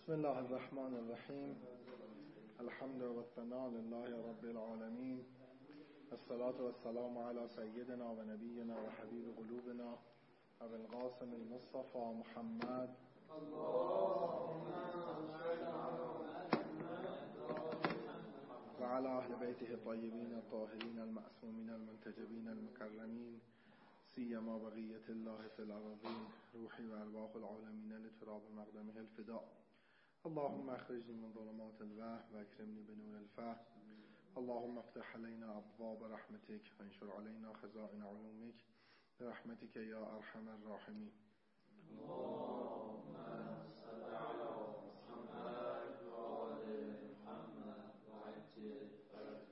بسم الله الرحمن الرحیم. الحمد و الثناء لله رب العالمین. الصلاة و السلام علی سیدنا و نبینا و حبیب قلوبنا ابو القاسم المصطفى محمد و علی اهل بیته الطیبین الطاهرین المعصومین المنتجبین المکرمین سیما بقیة الله فی الارضین روحی و ارواح العالمین لتراب مقدمه الفداء. اللهم اخرجني من ظلمات الوهم واكرمني بنور الفهم. اللهم افتح علينا ابواب رحمتك وانشر علينا خزائن علومك برحمتك يا ارحم الراحمين. اللهم صل على محمد وآل محمد وعجل فرجه.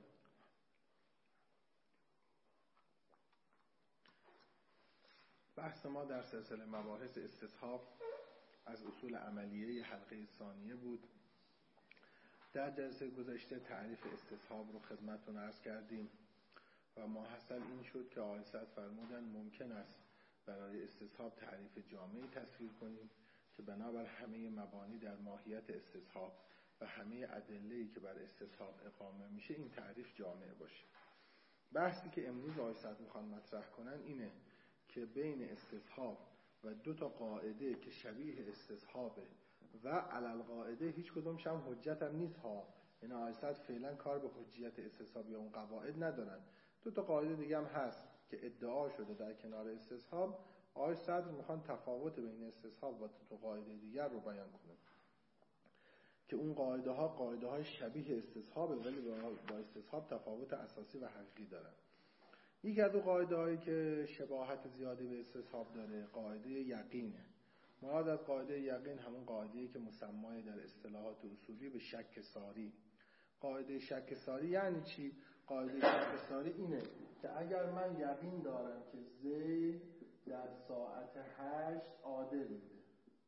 بحث ما در سلسله مباحث استصحاب از اصول عملیه حلقه ثانیه بود. در جلسه گذشته تعریف استصحاب رو خدمتتون عرض کردیم و ماحصل این شد که آقای سعد فرمودن ممکن است برای استصحاب تعریف جامعی تصویر کنیم که بنابر همه مبانی در ماهیت استصحاب و همه ادله‌ای که بر استصحاب اقامه میشه این تعریف جامع باشه. بحثی که امروز آقای سعد میخوان مطرح کنن اینه که بین استصحاب و دو تا قاعده که شبیه استصحابه و علل قاعده هیچ کدومش هم حجت هم نیست ها، این آیسد فعلا کار به حجیت استصحاب یا اون قواعد ندارن. دو تا قاعده دیگه هم هست که ادعا شده در کنار استصحاب. آقای صدر میخوان تفاوت بین استصحاب و دو تا قاعده دیگر رو بیان کنن که اون قاعده های شبیه استصحابه ولی با استصحاب تفاوت اساسی و حقیقی دارن. یکی از دو قاعده هایی که شباهت زیادی به استصحاب داره قاعده یقینه. مراد از قاعده یقین همون قاعده‌ای که مسمای در اصطلاحات اصولی به شک ساری. قاعده شک ساری یعنی چی؟ قاعده شک ساری اینه که اگر من یقین دارم که زید در ساعت 8 عادل بوده،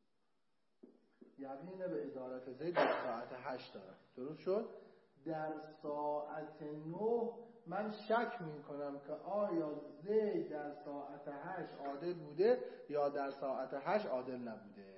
یقین به عدالت زید در ساعت 8 دارم، درست شد؟ در ساعت 9 من شک میکنم که آیا زید در ساعت 8 عادل بوده یا در ساعت 8 عادل نبوده.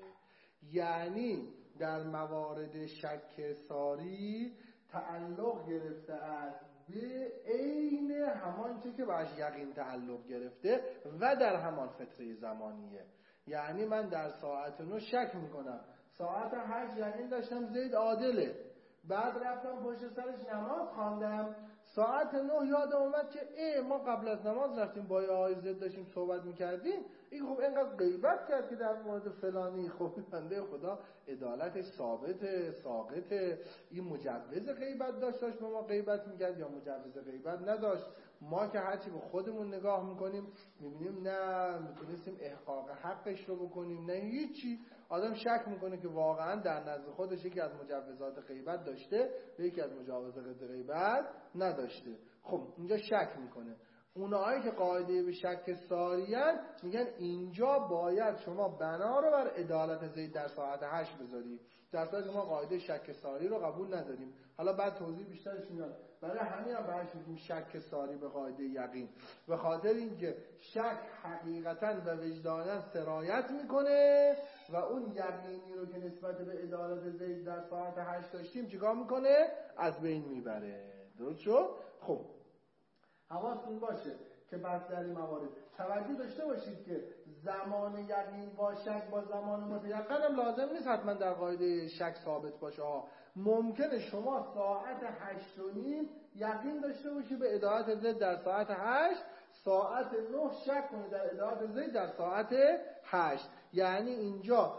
یعنی در موارد شک ساری تعلق گرفته است به عین همان چه که باش یقین تعلق گرفته و در همان فتره زمانیه. یعنی من در ساعت 9 شک میکنم، ساعت 8 یقین داشتم زید عادله، بعد رفتم پشت سرش نماز خواندم، ساعت 9 یادم اومد که ما قبل از نماز رفتیم با آقای زید داشتیم صحبت میکردیم، این خب اینقدر غیبت کرد که در مورد فلانی، خب بنده خدا عدالتش ثابته ساقطه، این مجوز غیبت داشت به ما غیبت میکرد یا مجوز غیبت نداشت. ما که هرچی به خودمون نگاه میکنیم میبینیم نه میتونستیم احقاق حقش رو بکنیم نه هیچی. آدم شک میکنه که واقعا در نزد خودش یکی از مجوزات غیبت داشته و یکی از مجوزات غیبت نداشته. خب اینجا شک میکنه. اونایی که قاعده به شک ساریان میگن اینجا باید شما بنا رو بر عدالت زید در ساعت 8 بذاری، در صورتی که ما قاعده شک ساری رو قبول نداریم. حالا بعد توضیح بیشترش میاد. برای همین هم بهش میگیم شک ساری به قاعده یقین، به خاطر اینکه شک حقیقتا و وجدانا سرایت میکنه و اون یقینی رو که نسبت به عدالت زید در ساعت 8 داشتیم چیکار میکنه؟ از بین میبره. درست شد؟ خب حواستون باشه که بس در این موارد توجه داشته باشید که زمان یقین با شک با زمان متیقن هم لازم نیست حتما در قاعده شک ثابت باشه ها. ممکنه شما ساعت 8:30 یقین داشته باشی به عدالت زید در ساعت 8، ساعت 9 شک کنی در عدالت زید در ساعت 8. یعنی اینجا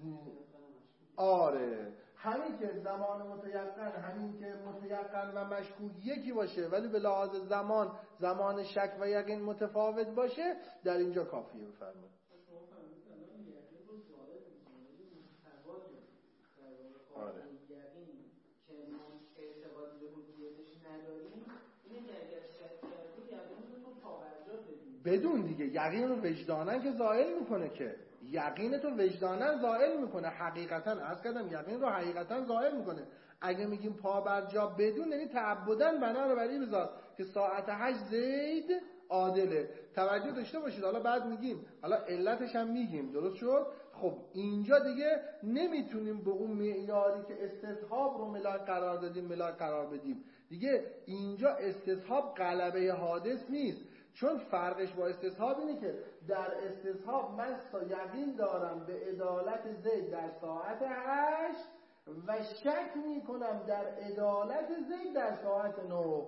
آره همین که زمان متیقن، همین که متیقن و مشکوک یکی باشه ولی به لحاظ زمان شک و یقین متفاوت باشه در اینجا کافیه. بفرمایید. آره یقین که اعتقادی به حجیتش نداریم اینه که اگر شک کردی یقین رو پابرجا بدون دیگه یقین رو وجدانن که زائل میکنه، که یقین تو وجدانن زائل میکنه، حقیقتا عرض کردم یقین رو حقیقتا زائل میکنه. اگه میگیم پا بر جا بدون یعنی تعبدن بنا رو بری بذار که ساعت 8 زید عادله. توجه داشته باشید. حالا بعد میگیم، حالا علتش هم میگیم، درست شد؟ خب اینجا دیگه نمیتونیم به اون معیاری که استصحاب رو ملاک قرار دادیم ملاک قرار بدیم. دیگه اینجا استصحاب غلبه حادث نیست، چون فرقش با استصحاب اینه که در استصحاب من یقین دارم به عدالت زید در ساعت 8 و شک میکنم در عدالت زید در ساعت 9.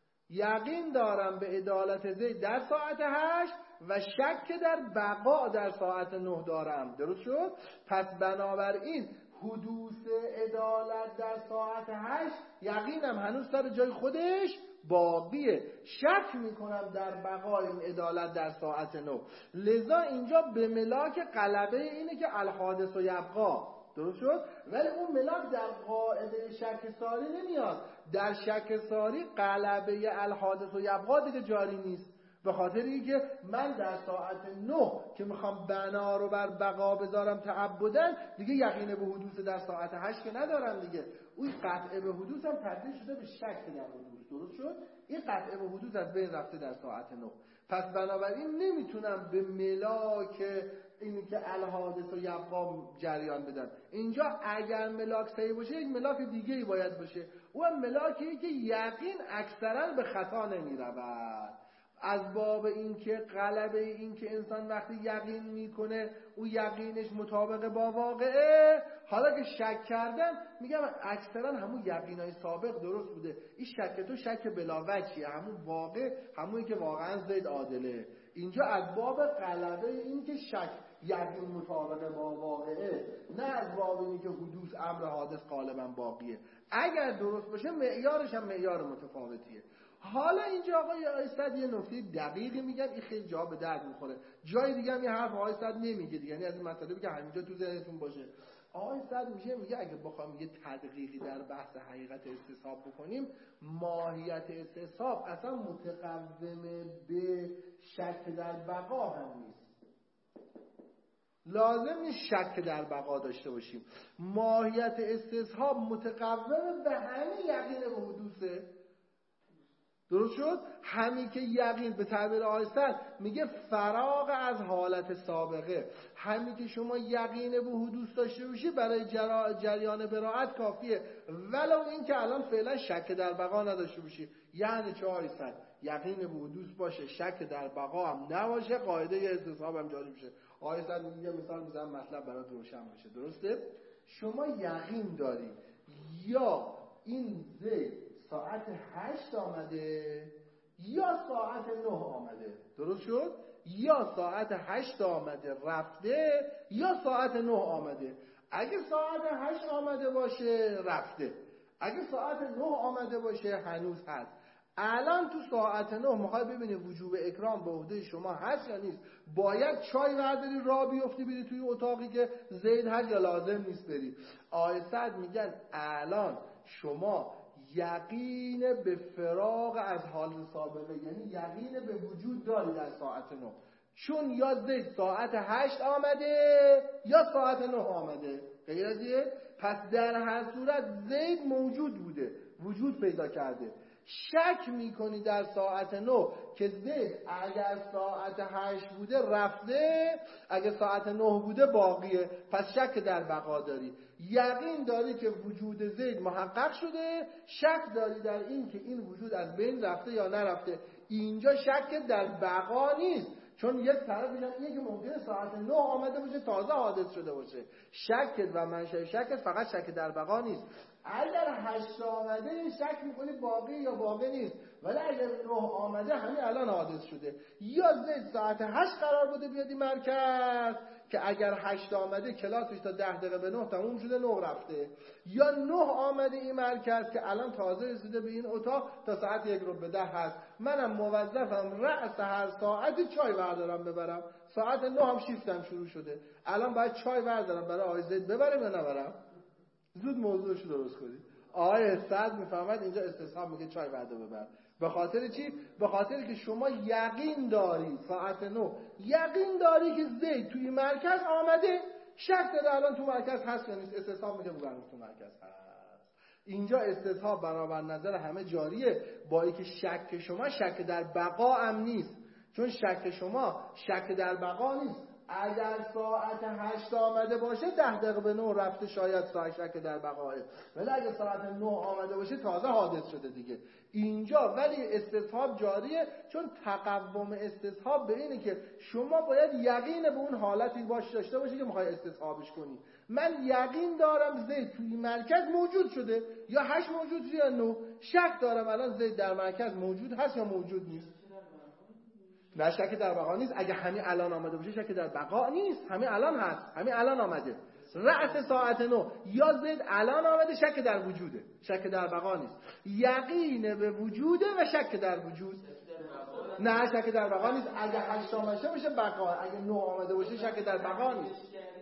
یقین دارم به عدالت زید در ساعت 8 و شک در بقا در ساعت 9 دارم. درست شد؟ پس بنابراین حدوث عدالت در ساعت 8 یقینم هنوز سر جای خودش باقیه، شک میکنم در بقای این عدالت در ساعت 9. لذا اینجا به ملاک غلبه اینه که الحادث و یبقا. درست شد؟ ولی اون ملاک در قاعده شک ساری نمیاد. در شک ساری غلبه الحادث و یبقا دیگه جاری نیست، به خاطر اینکه من در ساعت 9 که میخوام بنا رو بر بقا بذارم تعبدن، دیگه یقین به حدوث در ساعت 8 که ندارم دیگه. اون قطعه به حدوث هم تبدیل شده به شک در حدوث. درست شد؟ این قطعه به حدوث از بین رفته در ساعت 9. پس بنابراین نمیتونم به ملاک اینی که الحادث و یبقا جریان بدن. اینجا اگر ملاک صحیح باشه یک ملاک دیگه ای باید باشه، اون ملاکی که یقین اکثرا به خطا نمیرود. از باب این که غلبه این که انسان وقتی یقین میکنه او یقینش مطابق با واقعه، حالا که شک کردن میگم اکثرا همون یقینای سابق درست بوده، این شک تو شک بلاوجهیه، همون واقع همونی که واقعا زید عادله. اینجا از باب غلبه این که شک یقین مطابق با واقعه، نه از باب این که حدوث امر حادث غالبا باقیه. اگر درست باشه معیارش هم معیار متفاوتیه. حالا اینجا آقای آیستاد یه نکته دقیقی میگن، این خیلی جا به درد میخوره. جای دیگه هم یه حرف آیستاد نمیگه دیگه، یعنی از این مطالبی که همینجا تو ذهنتون باشه. آیستاد میگه اگه بخوام یه تدقیقی در بحث حقیقت استصحاب بکنیم، ماهیت استصحاب اصلا متقوم به شک در بقا هم نیست. لازم نیست شک در بقا داشته باشیم. ماهیت استصحاب متقوم به همین یقین به حدوثه. درست شد؟ همین که یقین به تعبیر آیستاد میگه فراغ از حالت سابقه، همین که شما یقین به حدوث داشته باشی برای جریان براءت کافیه، ولو این که الان فعلا شک در بقا نداشته باشی. یعنی چه آیستاد؟ یقین به حدوث باشه، شک در بقا هم نباشه، قاعده استصحاب هم جاری بشه. آیستاد میگه مثال میزنم مطلب برات روشن بشه. درسته؟ شما یقین داری یا این زید ساعت 8 آمده یا ساعت 9 آمده. درست شد؟ یا ساعت 8 آمده رفته یا ساعت 9 آمده. اگه ساعت 8 آمده باشه رفته، اگه ساعت 9 آمده باشه هنوز هست. الان تو ساعت 9 میخوای ببینی وجوب اکرام به عهده شما هست یا نیست. باید چای برداری راه بیفتی بری توی اتاقی که زید هست یا لازم نیست بری. آیستاد میگن الان شما یقین به فراغ از حال سابقه، یعنی یقین به وجود داری در ساعت 9، چون یا زید ساعت 8 آمده یا ساعت 9 آمده. غیر از اینه؟ پس در هر صورت زید موجود بوده، وجود پیدا کرده. شک میکنی در ساعت 9 که زید اگر ساعت 8 بوده رفته، اگر ساعت 9 بوده باقیه، پس شک در بقا داری. یقین داری که وجود زید محقق شده، شک داری در این که این وجود از بین رفته یا نرفته. اینجا شک در بقا نیست، چون یک طرف اینه که ممکنه ساعت 9 آمده باشه تازه حادث شده باشه. شک و منشأ شک فقط شک در بقا نیست. اگر 8 آمده شک میکنی باقی یا باقی نیست، ولی اگر 9 آمده همین الان حادث شده. یا زید ساعت 8 قرار بوده بیادی مرکز که اگر 8 آمده کلاسش تا 10 دقیقه به 9 تموم شده 9 رفته، یا 9 آمده این مرکز که الان تازه رسیده به این اتاق تا ساعت 1 رو به 10 هست. منم موظفم رأس هر ساعتی چای بردارم ببرم. ساعت 9 هم شیفتم شروع شده، الان باید چای بردارم برای آقای زید ببرم یا نبرم؟ زود موضوعش رو درست کنید. آقای صد میفهمد اینجا استصحاب میگه چای بردار ببر. به خاطر چی؟ به خاطر که شما یقین داری ساعت 9 یقین داری که زید توی مرکز آمده، شک داره الان تو مرکز هست یا نیست. استصحاب میگه بگم تو مرکز هست. اینجا استصحاب بنابر نظر همه جاریه، با اینکه شک شما شک در بقا هم نیست، چون شک شما شک در بقا نیست، اگر ساعت 8 آمده باشه 10 دقیقه به 9 رفته، شاید شک در بقاه. ولی اگر ساعت 9 آمده باشه تازه حادث شده دیگه اینجا. ولی استصحاب جاریه، چون تقوم استصحاب به اینه که شما باید یقین به اون حالتی داشته باشی که میخوای استصحابش کنی. من یقین دارم زید توی مرکز موجود شده، یا 8 موجود یا 9. شک دارم الان زید در مرکز موجود هست یا موجود نیست. نه شک در بقا نیست. اگه همین الان آمده باشه شک در بقا نیست، همین الان هست، همین الان آمده رأس ساعت 9. یا زید الان آمده شک در وجوده، شک در بقا نیست. یقین به وجوده و شک در وجود نه، شک در بقا نیست. اگه 8 آمده باشه بقا، اگه 9 آمده باشه شک در بقا نیست.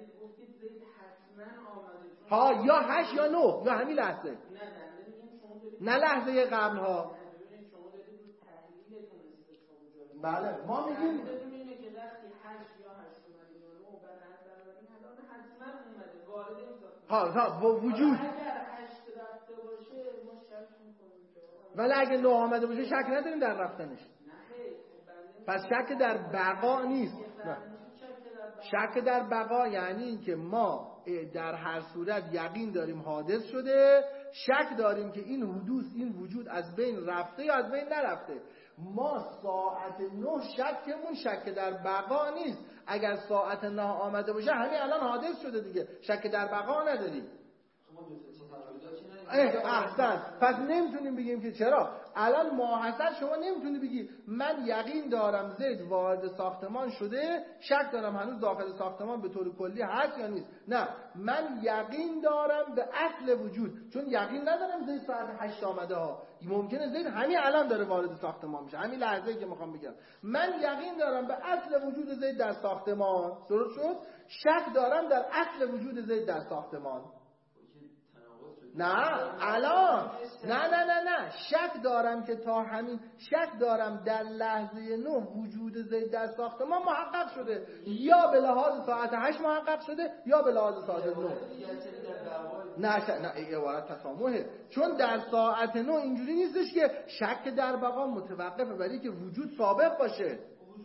ها یا 8 یا 9 یا همین لحظه، نه لحظه قبل ها. بله ما میگیم ها با وجود، ولی اگه 9 آمده باشه شک نداریم در رفتنش. پس شک در بقا نیست. نه. شک در بقا یعنی این که ما در هر صورت یقین داریم حادث شده، شک داریم که این حدوث، این وجود از بین رفته یا از بین نرفته. ما ساعت 9 شکمون شک در بقا نیست. اگر ساعت 9 آمده باشه همین الان حادث شده دیگه، شک در بقا نداریم. احسن. پس نمیتونیم بگیم که چرا الان ماحصل شما نمیتونی بگی من یقین دارم زید وارد ساختمان شده، شک دارم هنوز داخل ساختمان به طور کلی هست یا نیست. نه، من یقین دارم به اصل وجود، چون یقین ندارم زید ساعت 8 آمده ها، ممکنه زید همین الان داره وارد ساختمان میشه، همین لحظه‌ای که میخوام بگم من یقین دارم به اصل وجود زید در ساختمان. درست شد؟ شک دارم در اصل وجود زید در ساختمان. نه الان نه شک دارم که تا همین، شک دارم در لحظه 9 وجود زید در ساختمان محقق شده، یا به لحاظ ساعت 8 محقق شده یا به لحاظ ساعت 9. نه عبارت تسامحه، چون در ساعت 9 اینجوری نیستش که شک در بقا متوقفه برای که وجود سابق باشه.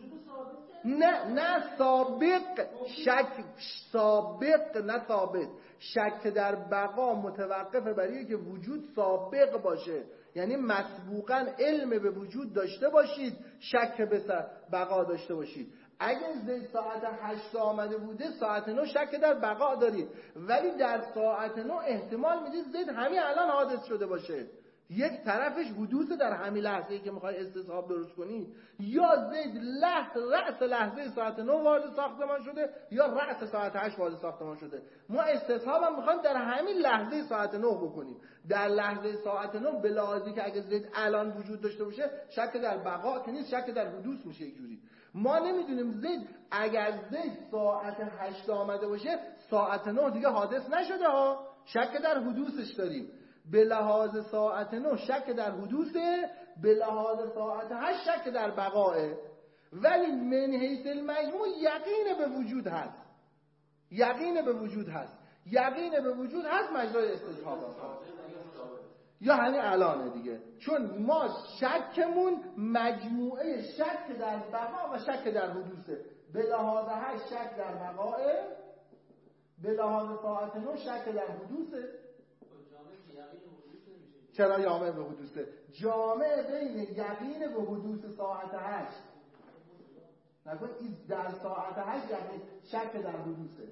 نه سابق، شک سابق نه ثابت. شک در بقا متوقفه برای که وجود سابق باشه، یعنی مسبوقاً علم به وجود داشته باشید، شک به بقا داشته باشید. اگر زید ساعت 8 آمده بوده ساعت 9 شک در بقا دارید، ولی در ساعت 9 احتمال میدید زید همین الان حادث شده باشه. یک طرفش حدوث در همین لحظه‌ای که میخوای استصحاب درست کنی، یا زید رأس لحظه ساعت 9 وارد ساختمان شده یا رأس ساعت 8 وارد ساختمان شده. ما استصحاب هم میخوایم در همین لحظه ساعت 9 بکنیم. در لحظه ساعت 9 به لحاظی که اگه زید الان وجود داشته باشه شک در بقا که نیست، شک در حدوث میشه. یک جوری ما نمیدونیم زید اگر زید ساعت 8 آمده باشه ساعت 9 دیگه حادث نشده ها، شک در حدوثش داریم. به لحاظ ساعت 9 شک در حدوثه، به لحاظ ساعت 8 شک در بقائه. ولی من حیث المجموع یقین به وجود هست، یقین به وجود هست، یقین به وجود هست مجرای استصحاب یا همین الانه دیگه، چون ما شکمون مجموعه شک در بقا و شک در حدوثه. به لحاظ 8 شک در بقائه، به لحاظ ساعت 9 شک در حدوثه. چرا جامع به حدوثه؟ جامع بین یقین به حدوث ساعت 8 نکن این در ساعت 8 یقین شک در حدوثه.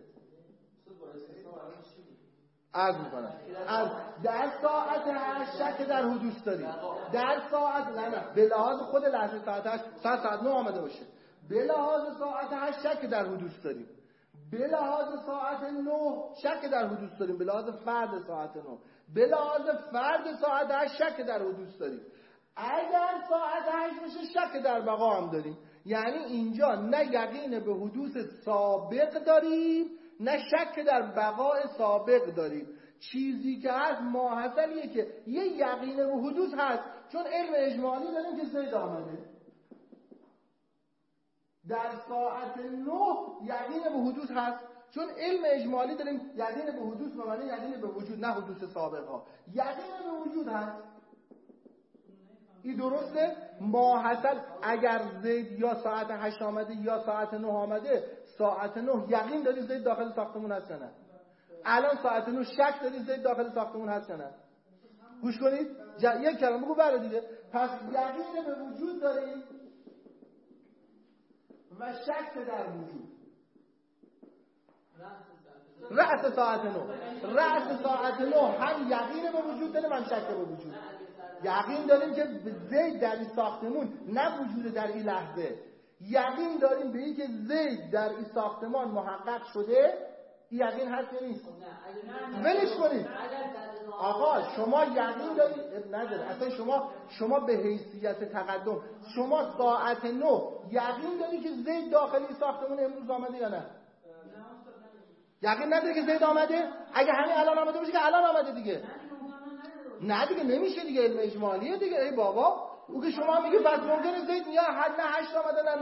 عرض میکنم در ساعت 8 شک در حدوث داریم، در ساعت نه به لحاظ خود لحظه ساعت 8 ساعت 9 آمده باشه، به لحاظ ساعت 8 شک در حدوث داریم، به لحاظ ساعت 9 شک در حدوث داریم، به لحاظ فرد ساعت 9، به لحاظ فرد ساعت 8 شک در حدوث داریم. اگر ساعت 8 باشه شک در بقا هم داریم. یعنی اینجا نه یقین به حدوث سابق داریم نه شک در بقای سابق داریم. چیزی که هست ماحصلیه که یه یقین به حدوث هست، چون علم اجمالی داریم که زید آمده. در ساعت 9 یقین به حدوث هست، چون علم اجمالی داریم یقین به حدوث به معنی یقین به وجود، نه حدوث سابق ها. یقین به وجود هست. این درسته؟ ماحصل اگر زید یا ساعت 8 آمده یا ساعت 9 آمده، ساعت 9 یقین داری زید داخل ساختمون هست یا نه؟ الان ساعت 9 شک داری زید داخل ساختمون هست یا نه؟ گوش کنید یک کلمه بگو بله دیگه. پس یقین به وجود داریم و شک در وجود. رأس ساعت 9 رأس ساعت 9 هم یقین به وجود داریم هم شک به وجود. یقین داریم که زید در این ساختمون نه وجود در این لحظه، یقین داریم به این که زید در این ساختمان محقق شده. این یقین هست یا نیست؟ ولش کنید آقا، شما یقین دارید نداره اصلا. شما به حیثیت تقدم شما ساعت 9 یقین داری که زید داخل این ساختمون امروز آمده یا نه؟ یقین نداری که زید آمده؟ اگه همین الان آمده باشه که الان آمده دیگه. نه دیگه نمیشه دیگه، علم اجمالیه دیگه. ای بابا او که شما میگه پس ممکنه زید یا حد نه 8 آمده نه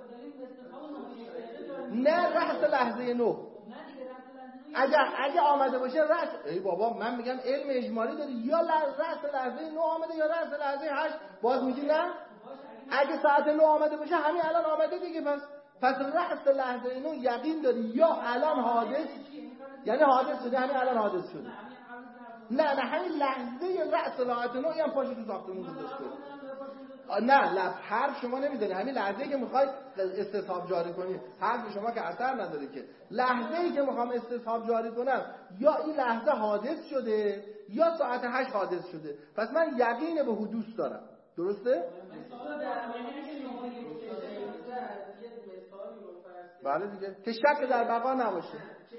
9. نه رأس لحظه 9 اگه آمده باشه رأس. ای بابا من میگم علم اجمالی داری، یا رأس لحظه 9 آمده یا رأس لحظه 8. باز میگی نه اگه ساعت 9 آمده باشه همین الان آمده دیگه. پس رأس لحظه 9 یقین داری یا الان حادث، یعنی حادث شده همین الان حادث شده. نه همین لحظه رأس ساعت 9 هم پاشو تو ساختمون گذاشته. نه حرف شما نمیزنی. همین لحظه‌ای که میخواید استصحاب جاری کنی حرف شما که اثر نداره که. لحظه‌ای که میخوام استصحاب جاری کنم یا این لحظه حادث شده یا ساعت 8 حادث شده. پس من یقین به حدوث دارم. درسته؟ بله دیگه که شک در بقا نباشه.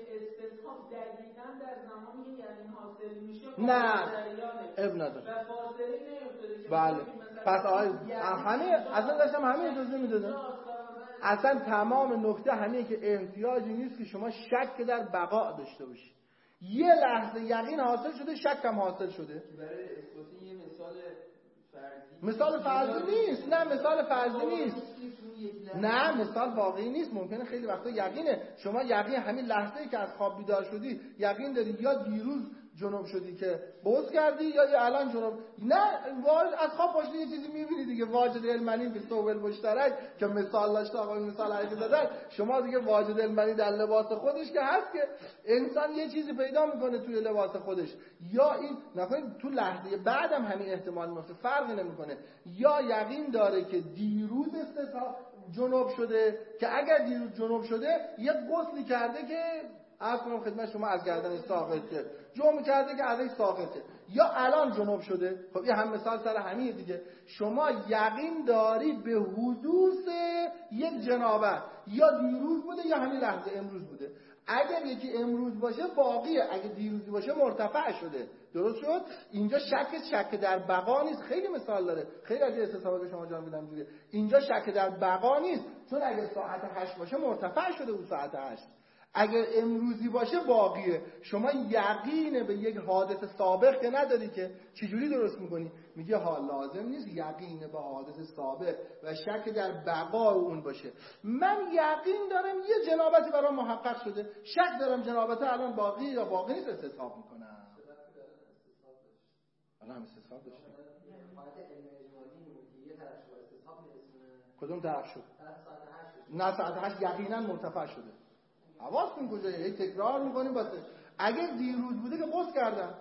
نه اب نداره. بله پس همه اصلا داشتم همه اجازه میدادم. اصلا تمام نکته همینه که احتیاجی نیست که شما شک در بقا داشته باشی. یه لحظه یقین حاصل شده، شک هم حاصل شده. برای اثبات یه مثال فرضی نیست. نه مثال فرضی نیست. نه مثال واقعی نیست. ممکنه خیلی وقتا یقینه. شما یقین همین لحظه‌ای که از خواب بیدار شدی یقین داری یا دیروز جنوب شدی که بوز کردی یا الان جنوب. نه از خواب پاشدی یه چیزی میبینی دیگه. واجد المنی به ثوب المشترک که مثال داشته آقا مثال هرکی دادن. شما دیگه واجد المنی در لباس خودش که هست که انسان یه چیزی پیدا میکنه توی لباس خودش. یا این نکنید تو لحظه بعدم همین احتمال میفته، فرقی نمیکنه. یا یقین داره که دیروز جنوب شده که اگر دیروز جنوب شده یه غسلی کرده که عرض کنم خدمت شما از گردن ساقطه جمع کرده که علیه ساقطه، یا الان جنوب شده. خب این هم مثال سر همین دیگه. شما یقین داری به حدوث یک جنابت، یا دیروز بوده یا همین لحظه امروز بوده. اگر یکی امروز باشه باقیه، اگه دیروزی باشه مرتفع شده. درست شد؟ اینجا شک در بقا نیست. خیلی مثال داره، خیلی از استصحابات شما جان میدم دیگه. اینجا شک در بقا نیست، چون اگه ساعت 8 باشه مرتفع شده اون ساعت 8. اگر امروزی باشه باقیه. شما یقین به یک حادث سابق که نداری که چجوری درست میکنی؟ میگه ها لازم نیست یقین به حادث سابق و شک در بقا اون باشه. من یقین دارم یه جنابتی برام محقق شده، شک دارم جنابته الان باقی یا باقی نیست، استصحاب میکنم. الان هم استصحاب داشتم. کدوم طرف شد؟ نه ساعت 8 یقینا مرتفع شده. حواستون کجایه؟ یک تکرار میکنیم واسه. اگه دیروز بوده که قصد کردم.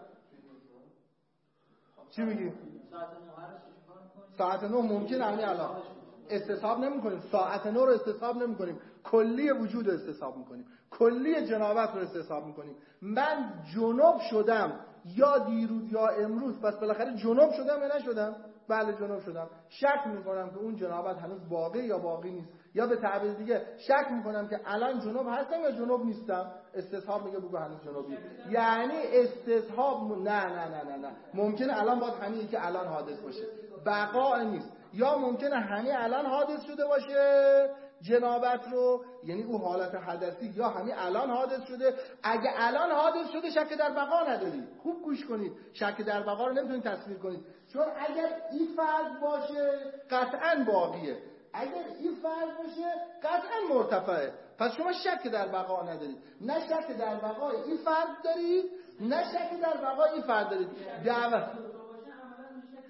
چی میگی؟ ساعت 9 ممکنه همین الان استصحاب نمیکنیم. ساعت 9 رو استصحاب نمیکنیم، کلی وجود رو استصحاب میکنیم، کلی جنابت رو استصحاب میکنیم. من جنوب شدم یا دیروز یا امروز، پس بالاخره جنوب شدم یا نشدم؟ بله جنوب شدم. شک میکنم که اون جنابت هنوز باقی یا باقی نیست، یا به تعبیر دیگه شک میکنم که الان جنوب هستم یا جنوب نیستم. استصحاب میگه بگو هنوز جنوبی. یعنی استصحاب نه ممکنه الان باید همین که الان حادث باشه، بقا نیست. یا ممکنه همین الان حادث شده باشه جنابت رو، یعنی اون حالت حدثی، یا همین الان حادث شده. اگه الان حادث شده شک در بقا نداری. خوب گوش کنید، شک در بقا رو نمیتونید تصویر کنید، چون اگر این فرض باشه قطعاً باقیه، اگر این فرض باشه قطعاً مرتفعه. پس شما شک در بقا ندارید. نه شک در بقای این فرض دارید، نه شک در بقای این فرض دارید.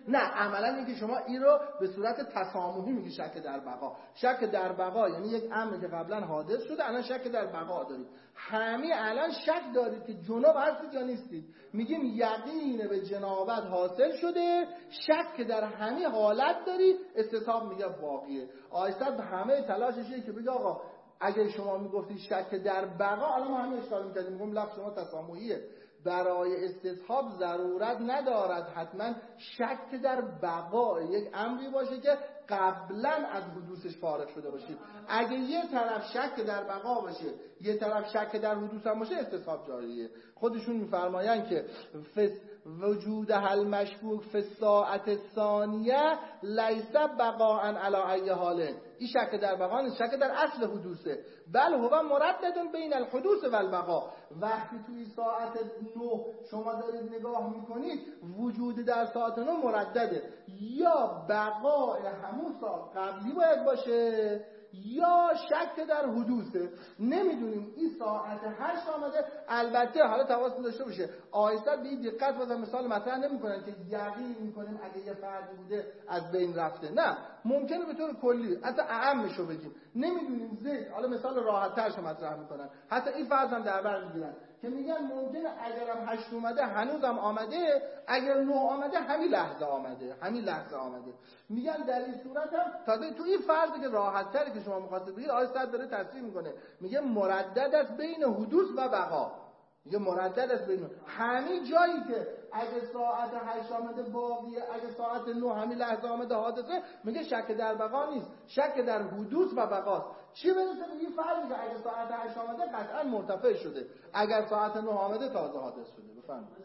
نه عملا اینکه شما این رو به صورت تسامحی میگی شک در بقا. شک در بقا یعنی یک امری که قبلا حادث شده الان شک در بقا دارید. همین الان شک دارید که جناب هستید یا نیستید. میگیم یقین به جنابت حاصل شده، شک در همین حالت داری، استصحاب میگه باقیه. آیسد به همه تلاششه که بگه آقا اگه شما میگفتید شک در بقا، الان ما همین اشکال میکردیم میگم لفظ شما تسامحیه. برای استصحاب ضرورت ندارد حتما شک در بقا یک امری باشه که قبلا از حدوثش فارغ شده باشید. اگه یه طرف شک در بقا باشه یه طرف شک در حدوث هم باشه استصحاب جاریه. خودشون میفرمایند که وجود هل مشکوک فی الساعت الثانیه لیس بقاء علی ای حال. این شک در بقا نیست، شک در اصل حدوثه. بل هو مردد بین الحدوث و البقاء. وقتی توی ساعت 9 شما دارید نگاه میکنید وجود در ساعت 9 مردده، یا بقاء همون ساعت قبلی باید باشه یا شک در حدوثه. نمیدونیم این ساعت 8 آمده. البته حالا تواصل داشته باشه آیسته به این دقت بازم مثال مطرح نمیکنن که یقین میکنیم اگه یه فردی بوده از بین رفته. نه، ممکنه به طور کلی حتی اعمشو بگیم نمیدونیم زید. حالا مثال راحت ترش مطرح میکنن، حتی این فرض هم در بر میگیرن که میگن ممکنه اگرم 8 اومده هنوزم آمده، اگر 9 آمده همین لحظه آمده. میگن در این صورت هم تازه تو این فرضی که راحت تره که شما مخاطب بگید آیه داره تصریح میکنه، میگه مردد است بین حدوث و بقا. میگه مردد است بین همین جایی که اگه ساعت 8 آمده باقیه، اگه ساعت 9 همین لحظه آمده حادثه، میگه شک در بقا نیست، شک در حدوث و بقاست. چی برسه به این فرضی که اگه ساعت 8 آمده قطعا مرتفع شده، اگر ساعت 9 آمده تازه حادث شده. بفرمایید.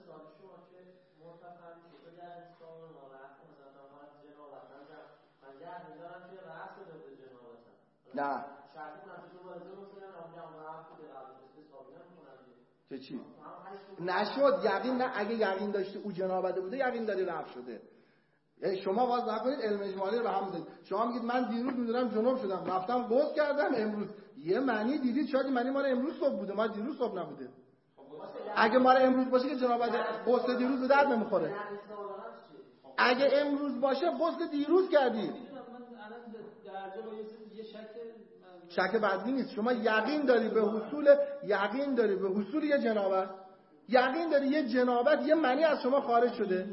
نه چه چی؟ نشد یقین. نه اگه یقین داشته او جنابت بوده یقین داری رفع شده. شما باز نکنید علم اجمالی رو به هم بزنید. شما میگید من دیروز میدونم جناب شدم رفتم غسل کردم امروز، یه معنی دیدید شاید معنی ما امروز صبح بوده، ما دیروز صبح نبوده. اگه ما امروز باشه که جنابت غسل دیروز به درد نمیخوره. اگه امروز باشه غسل دیروز کردی شک بعدی نیست. شما یقین داری به حصول یه جنابت، یقین داری یه جنابت یه معنی از شما خارج شده.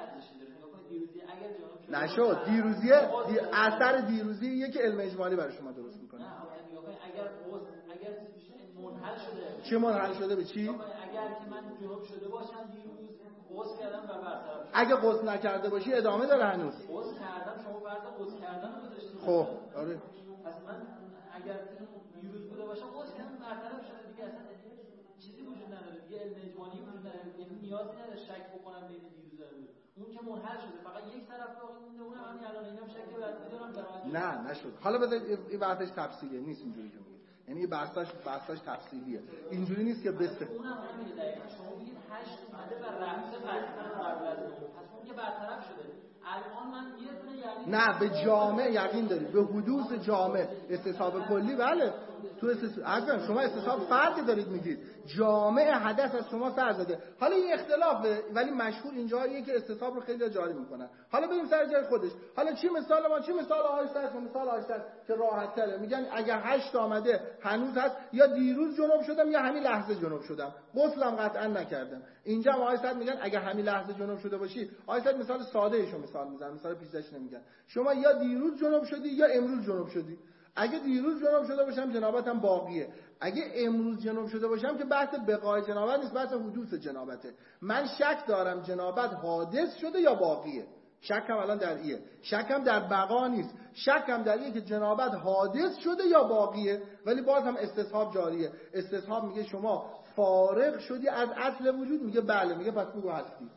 نشد دیروزیه اثر دیروزیه که علم اجمالی برای شما درست میکنه. اگر منحل شده چه منحل شده به چی؟ اگر که من جنوب شده باشم دیروز غسل کردم و برطرف. اگه غسل نکرده باشی ادامه داره هنوز. غسل کردم، شما فرض غسل کردن رو گذاشتید. خب آره. پس من اگر دیروز بوده باشم غسل کردم برطرف شده دیگه، اصلا چیزی وجود نداره دیگه، علم اجمالی وجود نداره، یعنی نیازی نداره شک بکنم بین دیروز و امروز. اون که منحل شده فقط یک طرف باقی مونده، اون همین الان اینم شک بعدی دارم برای نه نشد. حالا بذار این بحثش تفصیلیه، نیست اینجوری که میگه، یعنی بحثش تفصیلیه، اینجوری نیست که بس. اونم همین دقیقاً شما میگید 8 اومده و رفته قبل از اون، پس اون که برطرف شده. الان من یه دونه یقین نه به جامع یقین داری، به حدوث جامع. استصحاب کلی بله تو استصحاب شما استصحاب فردی دارید میگید، جامع حدث از شما سر زده. حالا این اختلافه ولی مشهور اینجاییه که استصحاب رو خیلی جاری میکنن. حالا بریم سر جای خودش. حالا چی مثال ما، چی مثال آیسته، مثال آیسته که راحت تره. میگن اگر 8 آمده هنوز هست، یا دیروز جنوب شدم یا همین لحظه جنوب شدم، غسلم قطعا نکردم. اینجا آیسته میگن اگر همین لحظه جنوب شده باشی. آیسته مثال ساده ایشو مثال میزنن، مثال پیچیده‌اش نمیگن. شما یا دیروز جنوب شدی یا امروز جنوب شدی. اگه دیروز جنوب شده باشم جنابتم باقیه، اگه امروز جنوب شده باشم که بحث بقای جنابت نیست، بحث حدوث جنابته. من شک دارم جنابت حادث شده یا باقیه. شکم الان در ایه، شکم در بقا نیست، شکم در ایه که جنابت حادث شده یا باقیه. ولی باز هم استصحاب جاریه. استصحاب میگه شما فارغ شدی از اصل وجود، میگه بله، میگه پس بگو هستی.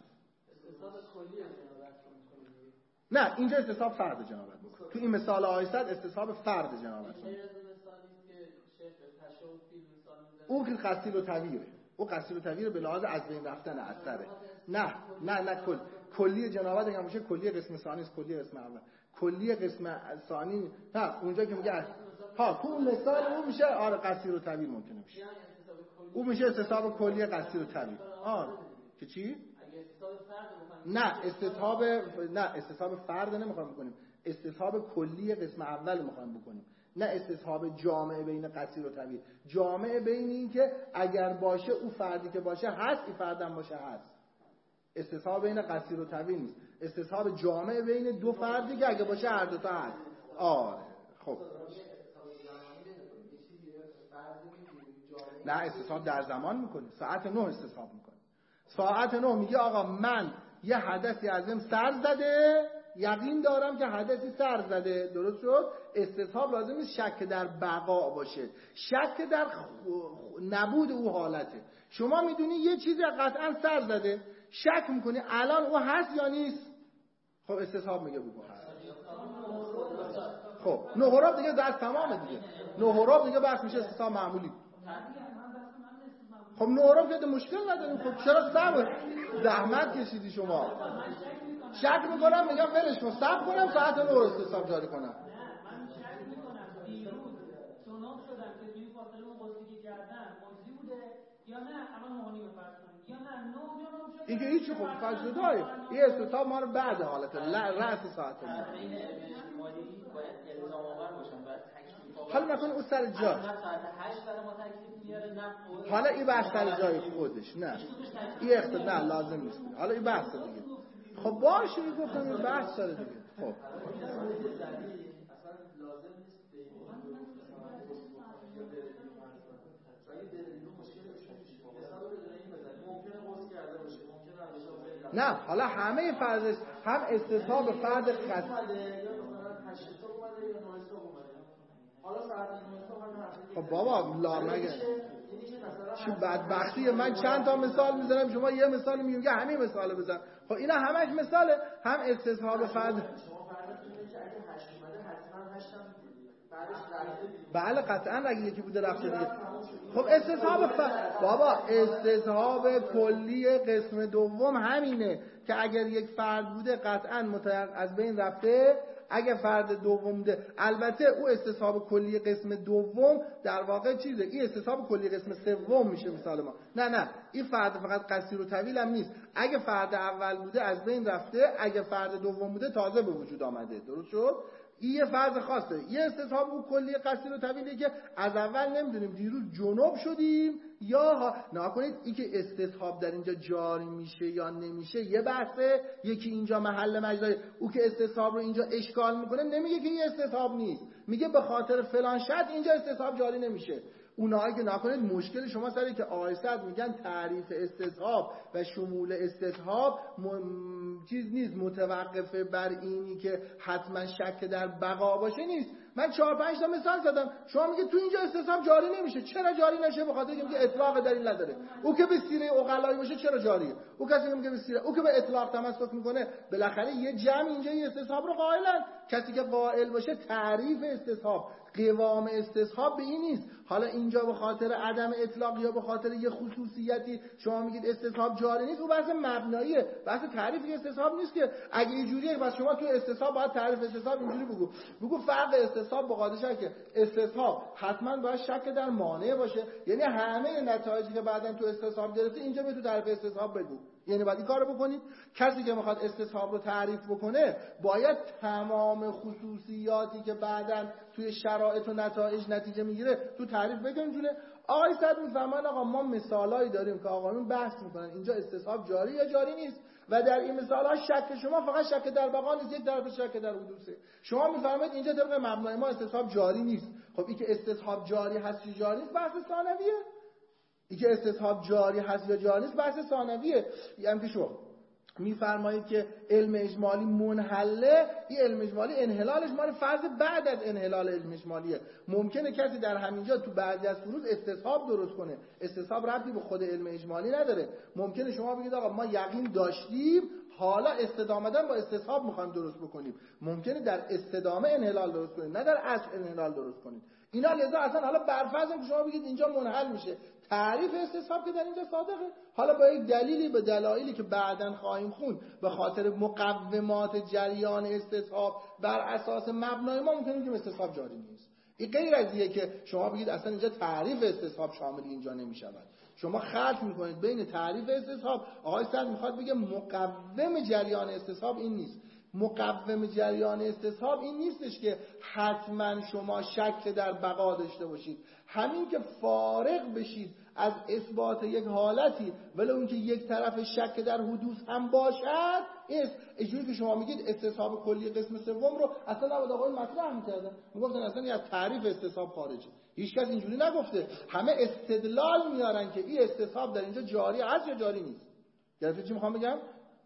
نه اینجا استصحاب فرد جنابت میکنه. تو این مثال آیسد استصحاب فرد جنابت میکنه. اون که قصیل و طویره، او قصیل و طویره به لحاظ از بین رفتن اثره. نه کلی جنابت اگه باشه کلی قسم ثانی است، کلی قسم اول. کلی قسم ثانی نه اونجا که میگه ها تو مثال اون میشه آره قصیل و طویل ممکنه میشه. اون میشه استصحاب کلی قصیل و طویل. آره که چی؟ نه استصحاب فرد نمیخوایم بکنیم، استصحاب کلی قسم اول میخوایم بکنیم، نه استصحاب جامع بین قصیر و طویل. جامع بین این که اگر باشه او فردی که باشه هست، این فردم باشه هست. استصحاب بین قصیر و طویل نیست، استصحاب جامع بین دو فردی که اگه باشه هر دو تا هست. آره خب نه استصحاب در زمان میکنیم، ساعت 9 استصحاب میکنیم. ساعت 9 میگه آقا من یه حدثی ازم سر زده، یقین دارم که حدثی سر زده، درست شد؟ استصحاب لازم نیست شک در بقا باشه، شک در نبود او حالته. شما میدونی یه چیزی قطعا سر زده، شک میکنی الان او هست یا نیست، خب استصحاب میگه بگو هست. خب نهراب دیگه در تمامه دیگه، نهراب دیگه بحث میشه استصحاب معمولی. خب نهراب که مشکل نداریم، خب چرا زحمت کشیدی شما؟ شک میکنم میگم ولش کن، صبر کنم ساعت 9 استصحاب جاری کنم. من شک میکنم دیروز سونام شدم که توی فاصله اون قصدی که کردن موضوعی بوده یا نه الان مهانی بفرستن یا نه 9 جانم شده. این که هیچ خوب فجدای این استصحاب ما رو بعد حالت رأس ساعت 9 حالا نکنه اون سر جا، حالا این بحث سر جای خودش، نه این اختلاف نه لازم نیست، حالا این بحث دیگه. خب باشه گفتم این بحث داره دیگه. خب نه حالا همه فرض هم استصحاب فرد خاص. خب بابا لا مگه چه بدبختیه، من چند تا مثال میزنم شما یه مثال میگه همه مثال بزن. خب اینا همش مثاله، هم استصحاب فرد. بله قطعا اگه یکی بوده رفته دیگه. خب استصحاب بابا استصحاب کلی قسم دوم همینه که اگر یک فرد بوده قطعا از بین رفته، اگه فرد دوم بوده. البته او استصحاب کلی قسم دوم در واقع چیزه، این استصحاب کلی قسم سوم میشه مثال ما. نه این فرد فقط قصیر و طویل هم نیست، اگه فرد اول بوده از بین رفته، اگه فرد دوم بوده تازه به وجود آمده، درست شد؟ این یه فرض خاصه. یه استصحاب او کلی قصیر و طویلی که از اول نمیدونیم دیروز جنوب شدیم یا نکنید این که استصحاب در اینجا جاری میشه یا نمیشه یه بحثه. یکی اینجا محل مجزای او که استصحاب رو اینجا اشکال میکنه نمیگه که این استصحاب نیست، میگه به خاطر فلان شرط اینجا استصحاب جاری نمیشه. اونایی که نکنید مشکل شما سره که آیسد میگن تعریف استصحاب و شمول استصحاب چیز نیست، متوقفه بر اینی که حتما شک در بقا باشه نیست. من 4-5 تا مثال زدم، شما میگه تو اینجا استصحاب جاری نمیشه. چرا جاری نشه؟ به خاطر اینکه اطلاق دلیل نداره. او که به سیره عقلایی باشه چرا جاریه؟ او کسی که میگه به سیره، او که به اطلاق تمسک میکنه، بالاخره یه جمع اینجا یه استصحاب رو قائلن. کسی که قائل باشه تعریف استصحاب، قوام استصحاب به این نیست. حالا اینجا به خاطر عدم اطلاق یا به خاطر یه خصوصیتی شما میگید استصحاب جاری نیست، او بحث مبناییه، بحث تعریف استصحاب نیست که اگه اینجوریه بس شما تو استصحاب باید تعریف استصحاب اینجوری بگو فرق استصحاب با قاعده که استصحاب حتما باید شک در مانع باشه، یعنی همه نتایجی که بعداً تو استصحاب گرفته اینجا به تو تعریف استصحاب بگو. یعنی باید این کارو بکنید. کسی که میخواد استصحاب رو تعریف بکنه باید تمام خصوصیاتی که بعداً توی شرایط و نتایج نتیجه میگیره تو تعریف بگنجونه. آقای صد میفهمن آقا ما مثالایی داریم که آقایون بحث میکنن اینجا استصحاب جاری یا جاری نیست و در این مثال‌ها شک شما فقط شک در بقا نیست، یک طرف شک در حدوثه. شما میفهمید اینجا طبق مبنای ما استصحاب جاری نیست. خب این که استصحاب جاری هست یا جاری نیست بحث ثانویه. این که استصحاب جاری هست یا جاری نیست بحث ثانویه. یعنی که شما میفرمایید که علم اجمالی منحله، این علم اجمالی انحلالش مال فرض بعد از انحلال علم اجمالیه. ممکنه کسی در همینجا تو بعضی از فروض استصحاب درست کنه، استصحاب ربطی به خود علم اجمالی نداره. ممکنه شما بگید آقا ما یقین داشتیم حالا استدامه با استصحاب میخوایم درست بکنیم. ممکنه در استدامه انحلال درست کنید نه در اصل انحلال درست کنید. اینا لذا اصلا حالا برفرض که شما بگید اینجا منحل میشه، تعریف استصحاب که در اینجا صادقه، حالا با یک دلیلی به دلایلی که بعداً خواهیم خوند به خاطر مقومات جریان استصحاب بر اساس مبنای ما ممکنه که استصحاب جاری نیست. این غیر از اینه که شما بگید اصلا اینجا تعریف استصحاب شامل اینجا نمیشود. شما خلط میکنید بین تعریف استصحاب. آقای سعد میخواد بگه مقوم جریان استصحاب این نیست. مقوم جریان استصحاب این نیستش که حتما شما شک در بقا داشته باشید. همین که فارغ بشید از اثبات یک حالتی ولو اینکه یک طرف شک در حدوث هم باشد، اینجوری که شما میگید استصحاب کلی قسم سوم رو اصلا نباید آقای مطرح می‌کردن. میگفتن اصلا این از تعریف استصحاب خارجه. هیچ کس اینجوری نگفته. همه استدلال میارن که این استصحاب در اینجا جاری است یا جاری نیست. گرفتید چی میخوام بگم؟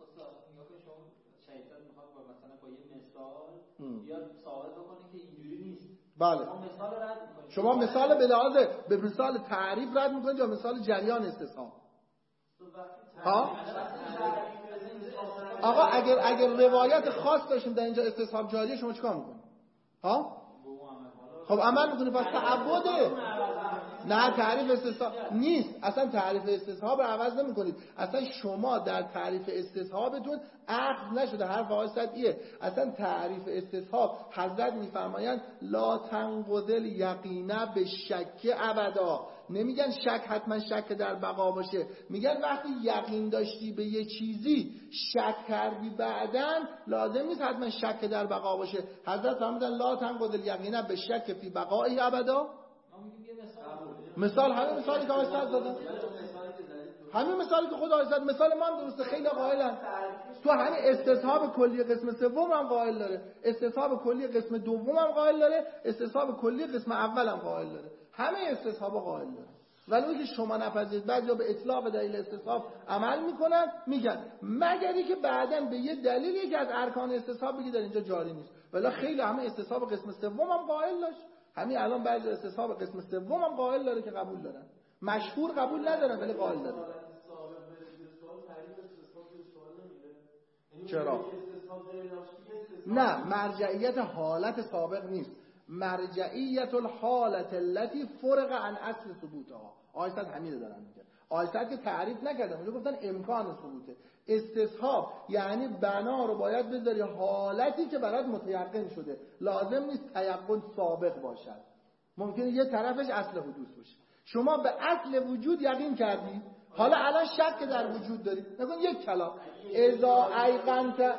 بیاد ثابت بکنه که اینجوری نیست. بله. مثال رد می‌کنید. شما مثال به لحاظ به مثال تعریف رد می‌کنید یا مثال جریان استصحاب؟ ها؟ آقا اگر روایت خاص داشتیم در اینجا استصحاب جاریه شما چیکار می‌کنید؟ ها؟ خب عمل می‌کنید پس تعبده. نه تعریف استصحاب نیست. اصلا تعریف استصحاب رو عوض نمی‌کنید. اصلا شما در تعریف استصحابتون عقد نشده. حرف آقای سعدیه. اصلا تعریف استصحاب حضرت می‌فرمایند لا تنقض الیقین به شک ابدا. نمیگن شک حتما شک در بقا باشه. میگن وقتی یقین داشتی به یه چیزی شک کردی بعداً لازم نیست حتما شک در بقا باشه. حضرت فرمودن لا تنقض الیقین به شک فی بقای ابدا. مثال همین مثالی که آقای سعد زدن، همین مثالی که خود آقای سعد، مثال ما هم درسته. خیلی قائلن تو همین استصحاب کلی قسم سوم هم قائل داره، استصحاب کلی قسم دوم هم قائل داره، استصحاب کلی قسم اول هم قائل داره. همه استصحاب قائل داره. ولی که شما نپذیرید بعضیا به اطلاق دلیل استصحاب عمل میکنن، میگن مگری که بعداً به یه دلیلی که از ارکان استصحاب بگی در اینجا جاری نیست. ولی خیلی همه استصحاب قسم سوم هم قائل داشت. همین الان بعضی استصحاب قسم سوم هم قائل داره که قبول دارن. مشهور قبول ندارن ولی قائل دارن. چرا؟ نه مرجعیت حالت سابق نیست. مرجعیت الحالت التي فرق عن اصل ثبوتها. آیات همین رو دارن میگن. آیات که تعریف نکردن، اونجا گفتن امکان ثبوته. استصحاب یعنی بنا رو باید بذاری حالتی که برات متیقن شده. لازم نیست تیقن سابق باشد. ممکنه یه طرفش اصل حدوث باشه. شما به اصل وجود یقین کردی، حالا الان شک در وجود داری. نکن یک کلام اذا ایقنت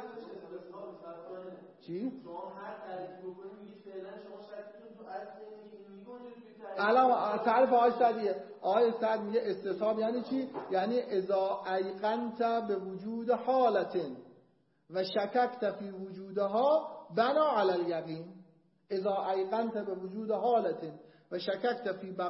چی؟ شما هر تعریفی بکنید میگید فعلا شما شکتون تو اصل اینه که میگونید توی تعریف. الان تعریف آقای سعدیه. آقای سعد میگه استصحاب یعنی چی؟ یعنی اذا ایقنت به وجود حالت و شککت فی وجودها بنا علی الیقین. اذا ایقنت به وجود حالت و شککت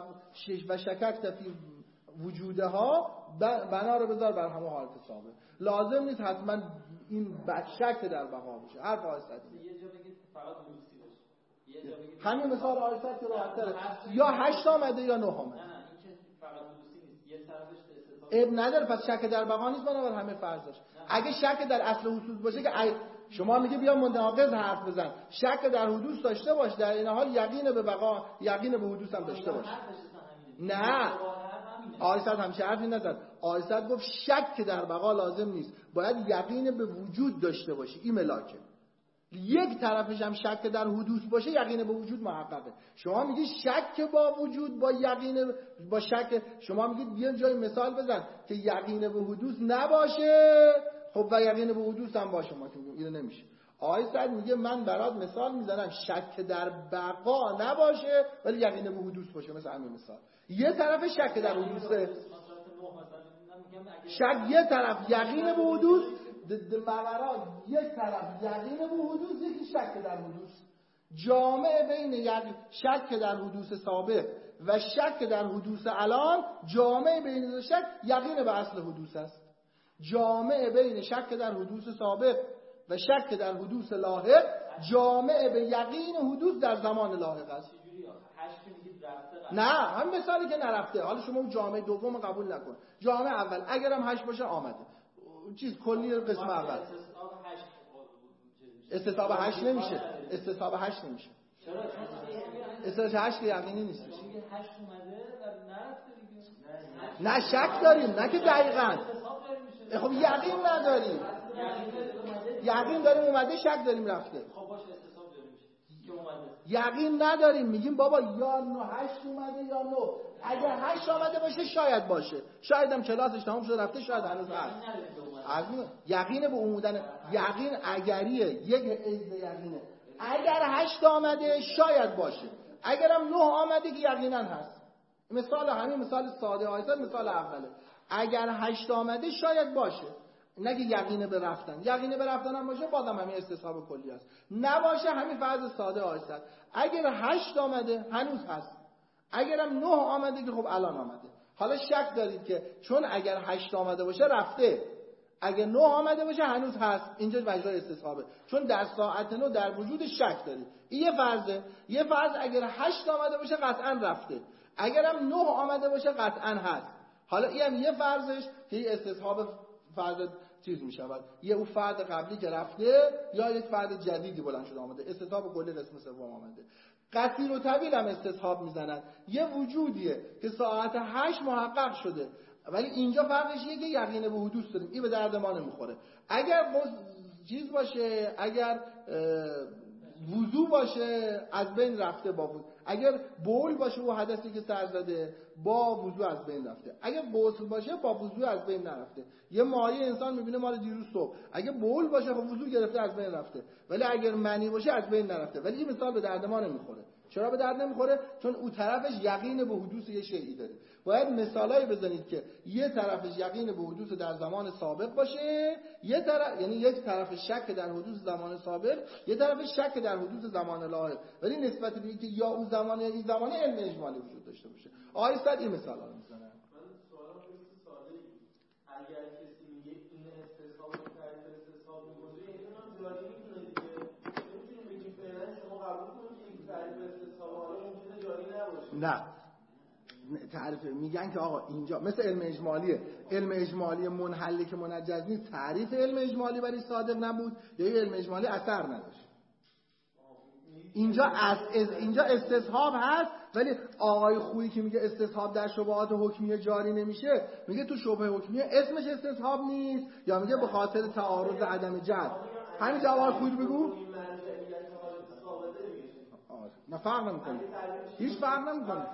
فی وجودها بنا رو بذار بر همه حالت سابق. لازم نیست حتما این شک در بقا باشه. هر فاصله یه جا بگید فقط حدوثی باشه، یه جا بگید همین مثال آیات که راحت‌تره، یا 8 آمده یا 9 آمده. نه این که فقط حدوثی نیست، یه طرفش اب نداره. پس شک در بقا نیست بنابر همه فرض داشت. اگه شک در اصل حدوث باشه که شما میگه بیا متناقض حرف بزن. شک در حدوث داشته باش، در این حال یقین به بقا، یقین به حدوث هم داشته باش. نه آیات همیشه حرفی نزد. آیات گفت شک در بقا لازم نیست، باید یقین به وجود داشته باشی. این ملاکه. یک طرفش هم شک در حدوث باشه یقین به وجود محققه. شما میگی شک با وجود با یقین با شک، شما میگید بیا جای مثال بزن که یقین به حدوث نباشه خب و یقین به حدوث هم باشه. ما که اینو نمیشه. آقای سعد میگه من برات مثال میزنم شک در بقا نباشه ولی یقین به حدوث باشه. مثلا همین مثال یه طرف شک در حدوثه، شک یه طرف یقین به حدوث، مورا یک طرف یقین به حدوث، یکی شک در حدوث. جامع بین شک در حدوث سابق و شک در حدوث الان، جامع بین شک یقین به اصل حدوث است. جامع بین شک در حدوث سابق و شک در حدوث لاحق، جامع به یقین حدوث در زمان لاحق است. نه هم مثالی که نرفته. حالا شما اون جامعه دوم قبول نکن، جامعه اول اگرم 8 باشه آمده چیز کلی قسم اول. استصحاب 8 نمیشه. استصحاب 8 نمیشه. چرا؟ استصحاب 8 یقینی نیست. 8 اومده و نرفته دیگه. نه شک داریم، نه که دقیقاً. خب یقین نداریم. یقین داریم اومده، شک داریم رفته. خب باشه استصحاب داریم میشه که اومده. یقین نداریم، میگیم بابا یا 8 اومده یا 9. اگر 8 آمده باشه شاید باشه، شاید هم کلاسش تموم شده رفته، شاید هنوز هست. یقین به اومدن، یقین اگریه، یک عید یقینه. اگر 8 آمده شاید باشه، اگرم 9 آمده که یقینا هست. مثال همین مثال ساده آیزاد مثال اوله. اگر 8 آمده شاید باشه، نگه یقین به رفتن. یقین به رفتن هم باشه بازم همین استصحاب کلی است. نباشه همین فرض ساده آیزاد. اگر 8 آمده هنوز هست، اگرم 9 آمده که خب الان آمده. حالا شک دارید که چون اگر 8 آمده باشه رفته، اگر 9 آمده باشه هنوز هست، اینجا وجه استصحابه، چون در ساعت 9 در وجود شک دارید. این یه فرضه. یه فرض اگر 8 آمده باشه قطعا رفته، اگرم 9 آمده باشه قطعا هست. حالا این هم یه فرضش که استصحاب فرض چیز می شود، یه اون فرض قبلی که رفته یا یک فرض جدیدی بلند شده آمده. استصحاب کلی قسم سوم آمده. قصیر و طویل هم استصحاب میزنن. یه وجودیه که ساعت 8 محقق شده، ولی اینجا فرقش اینه که یقین به حدوث داریم، این به درد ما نمیخوره. اگر چیز باشه، اگر وضو باشه از بین رفته با وضو، اگر بول باشه و حدثی که سر زده با وضو از بین رفته، اگر غسل باشه با وضو از بین نرفته. یه مایه انسان میبینه مال دیروز صبح، اگه بول باشه خب وضو گرفته از بین رفته، ولی اگر منی باشه از بین نرفته. ولی این مثال به درد ما نمیخوره. چرا به درد نمیخوره؟ چون اون طرفش یقین به حدوث یه شیئی داره. باید مثالایی بزنید که یه طرفش یقین به حدوث در زمان سابق باشه، یه طرف یعنی یک طرف شک در حدوث زمان سابق، یه طرف شک در حدوث زمان لاحق، ولی نسبت به اینکه یا اون زمان یا این زمان علم اجمالی وجود داشته باشه. آقای استاد این مثالا رو میزنه. من سوالم خیلی ساده ای. اگر کسی میگه این استصحاب و تعریف استصحاب میگه، یعنی من جاری میتونه دیگه نمیتونیم بگیم فعلا شما قبول کنید که این تعریف استصحاب حالا ممکنه جاری نباشه. نه تعریف میگن که آقا اینجا مثل علم اجمالیه، علم اجمالی منحلی که منجز نیست، تعریف علم اجمالی برای صادق نبود یا علم اجمالی اثر نداشت. اینجا استصحاب هست، ولی آقای خویی که میگه استصحاب در شبهات حکمیه جاری نمیشه، میگه تو شبهه حکمیه اسمش استصحاب نیست، یا میگه به خاطر تعارض عدم جد. همین جواب خویی رو بگو. نه فرق نمیکنه، هیچ فرق نمیکنه.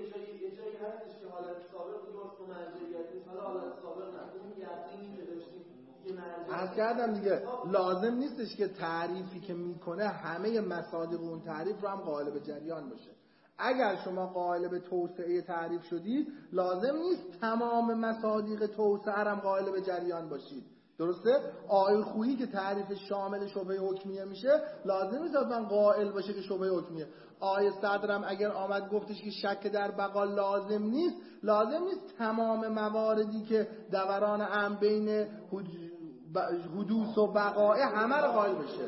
عرض کردم دیگه لازم نیستش که تعریفی که میکنه همه مصادیق اون تعریف رو هم قائل به جریان باشه. اگر شما قائل به توسعه تعریف شدید لازم نیست تمام مصادیق توسعه هم قائل به جریان باشید. درسته؟ آقای خویی که تعریف شامل شبهه حکمیه میشه لازم نیست اصلا قائل باشه که شبهه حکمیه. آیه صدرم اگر آمد گفتش که شک در بقا لازم نیست تمام مواردی که دوران امر بین حدوث و بقای همه رو قائل بشه.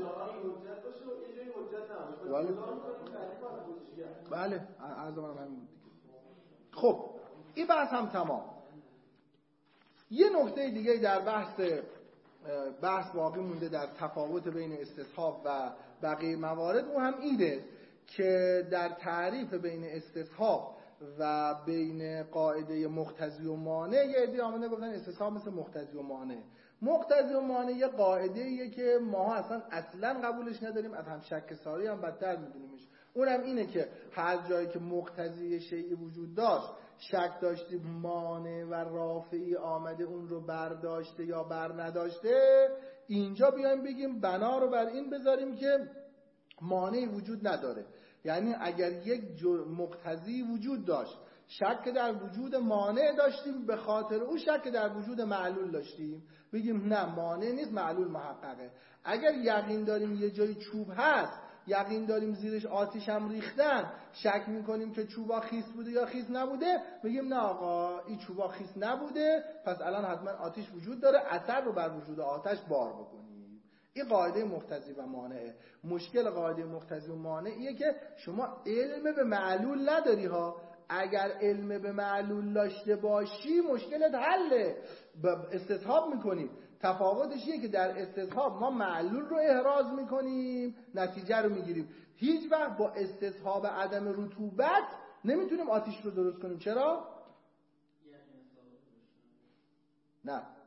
بله از من همین بود دیگه. خب این بحث هم تمام. یه نکته دیگه در بحث باقی مونده در تفاوت بین استصحاب و بقیه موارد، اون هم اینه که در تعریف بین استصحاب و بین قاعده مقتضی و مانع یه عده آمده گفتن استصحاب مثل مقتضی و مانع. مقتضی و مانع یه قاعده ایه که ما اصلا قبولش نداریم، از هم شک ساری هم بدتر میدونیمش. اونم اینه که هر جایی که مقتضی شیئی وجود داشت، شک داشتیم مانع و رافعی آمده اون رو برداشته یا بر نداشته، اینجا بیایم بگیم بنا رو بر این بذاریم که مانعی وجود نداره. یعنی اگر یک مقتضی وجود داشت، شک در وجود مانع داشتیم، به خاطر اون شک در وجود معلول داشتیم، بگیم نه مانع نیست، معلول محققه. اگر یقین داریم یه جای چوب هست، یقین داریم زیرش آتیش هم ریختن، شک میکنیم که چوبا خیس بوده یا خیس نبوده، بگیم نه آقا این چوبا خیس نبوده، پس الان حتما آتیش وجود داره، اثر رو بر وجود آتش بار بکنیم. این قاعده مقتضی و مانعه. مشکل قاعده مقتضی و مانعیه که شما علم به معلول نداری ها. اگر علم به معلول داشته باشی مشکلت حله، استصحاب میکنیم. تفاوتش اینه که در استصحاب ما معلول رو احراز میکنیم، نتیجه رو میگیریم. هیچ وقت با استصحاب عدم رطوبت نمیتونیم آتیش رو درست کنیم. چرا؟ نه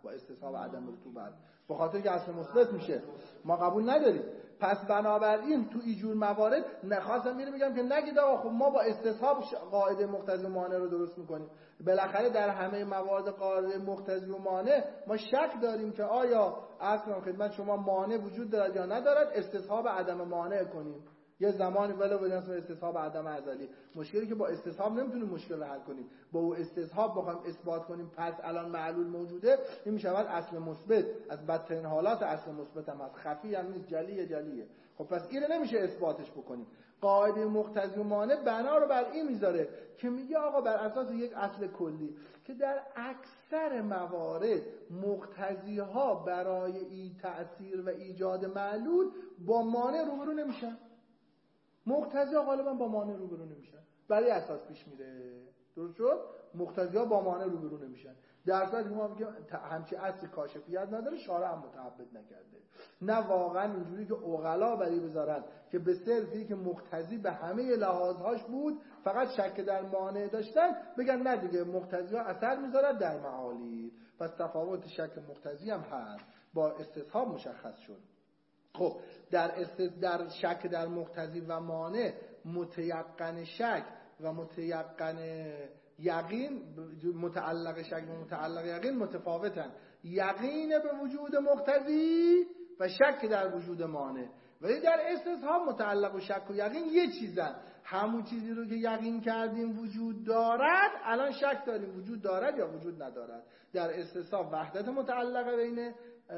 با استصحاب عدم رطوبت، به خاطر که اصل مثبت میشه ما قبول نداریم. پس بنابراین تو اینجور موارد نخواستم میگم که نگید آقا خب ما با استصحاب قاعده مقتضی و مانع رو درست میکنیم. بالاخره در همه موارد قاعده مقتضی و مانع ما شک داریم که آیا اصلا خدمت شما مانع وجود دارد یا ندارد، استصحاب عدم مانع کنیم. یه زمانی ولی به اسم استصحاب عدم ازلی. مشکلی که با استصحاب نمیتونیم مشکل رو حل کنیم، با او استصحاب بخوایم اثبات کنیم پس الان معلول موجوده، این میشود اصل مثبت. از بدترین حالات اصل مثبت هم هست، خفی هم نیست، جلیه. خب پس اینو نمیشه اثباتش بکنیم. قاعده مقتضی و مانع بنا رو بر این میذاره که میگه آقا بر اساس یک اصل کلی که در اکثر موارد مقتضی ها برای این تأثیر و ایجاد معلول با مانع روبرو نمیشن. مقتضی ها غالبا با مانع روبرو نمیشن، برای اساس پیش میره. درست شد؟ مقتضی ها با مانع روبرو نمیشن. در صورتی که ما میگیم همچی اصل کاشفیت نداره، شارع هم متعبد نکرده. نه واقعا اینجوری که عقلا بری بذارن که به صرفی که مقتضی به همه لحاظهاش بود فقط شک در مانع داشتن بگن نه دیگه مقتضی ها اثر میذارن در معالی. پس تفاوت شک مقتضی هم هست، با استصحاب مشخص شد. خب در شک در مقتضی و مانع متیقن شک و متیقن یقین، متعلق شک و متعلق یقین متفاوتن. یقین به وجود مقتضی و شک در وجود مانع. ولی در استصحاب متعلق و شک و یقین یه چیزن. همون چیزی رو که یقین کردیم وجود دارد الان شک داریم وجود دارد یا وجود ندارد. در استصحاب وحدت متعلقه بین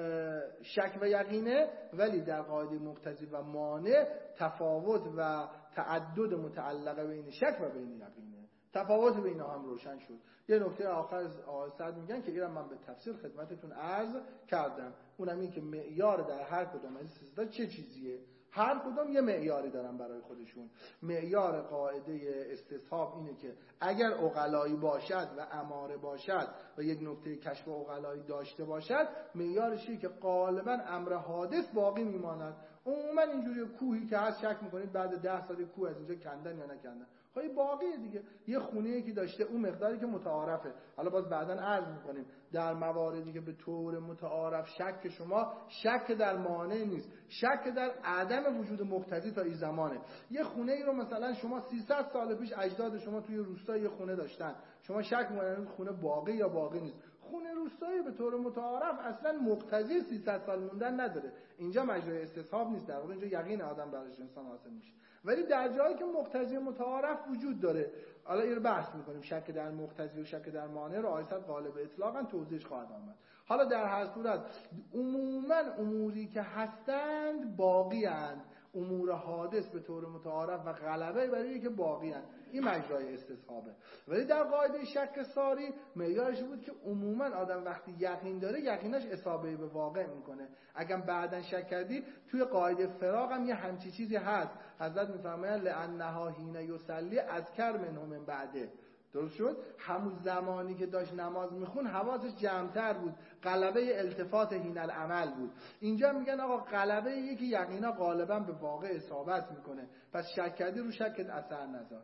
شک و یقینه، ولی در قاعده مقتضی و مانع تفاوت و تعدد متعلقه بین شک و بین یقینه. تفاوت بین هم روشن شد. یه نکته آخر از سعد میگن که اینم من به تفصیل خدمتتون عرض کردم، اونم این که معیار در هر کدوم از سیستم چه چیزیه. هر کدوم یه معیاری دارن برای خودشون. معیار قاعده استصحاب اینه که اگر عقلایی باشد و اماره باشد و یک نکته کشف عقلایی داشته باشد، معیارش اینه که غالبا امر حادث باقی میماند. عموما اینجوری کوهی که هست شک میکنید بعد 10 سال کوه از اینجا کندن یا نکندن، خب باقیه دیگه. یه خونه‌ای که داشته اون مقداری که متعارفه. حالا باز بعداً عرض می‌کنیم در مواردی که به طور متعارف شک شما شک در مانع نیست، شک در عدم وجود مقتضی تا این زمانه. یه خونه‌ای رو مثلا شما 300 سال پیش اجداد شما توی روستا یه خونه داشتن، شما شک می‌کنید خونه باقی یا باقی نیست. خونه روستایی به طور متعارف اصلا مقتضی 300 سال موندن نداره. اینجا مجرای استصحاب نیست، در واقع اینجا یقین آدم براش انسان حاصل میشه. ولی در جایی که مقتضی متعارف وجود داره، حالا این رو بحث میکنیم، شک در مقتضی و شک در مانع رو آیت غالب اطلاقا توضیحش خواهد آمد. حالا در هر صورت عموما اموری که هستند باقی اند، امور حادث به طور متعارف و غلبه برای که باقی اند، این مجرای استصحابه. ولی در قاعده شک ساری معیارش بود که عموما آدم وقتی یقین داره یقینش اصابه به واقع میکنه. اگر بعداً شک کردی توی قاعده فراق هم یه همچی چیزی هست، حضرت میفرمایند لانها حین یصلی اذکر منه من بعده. درست شد؟ همون زمانی که داشت نماز میخون حواسش جمع‌تر بود، غلبه التفات حین العمل بود. اینجا میگن آقا غلبه یکی یقینا غالبا به واقع اصابت میکنه، پس شک کردی رو شکت اثر نذار.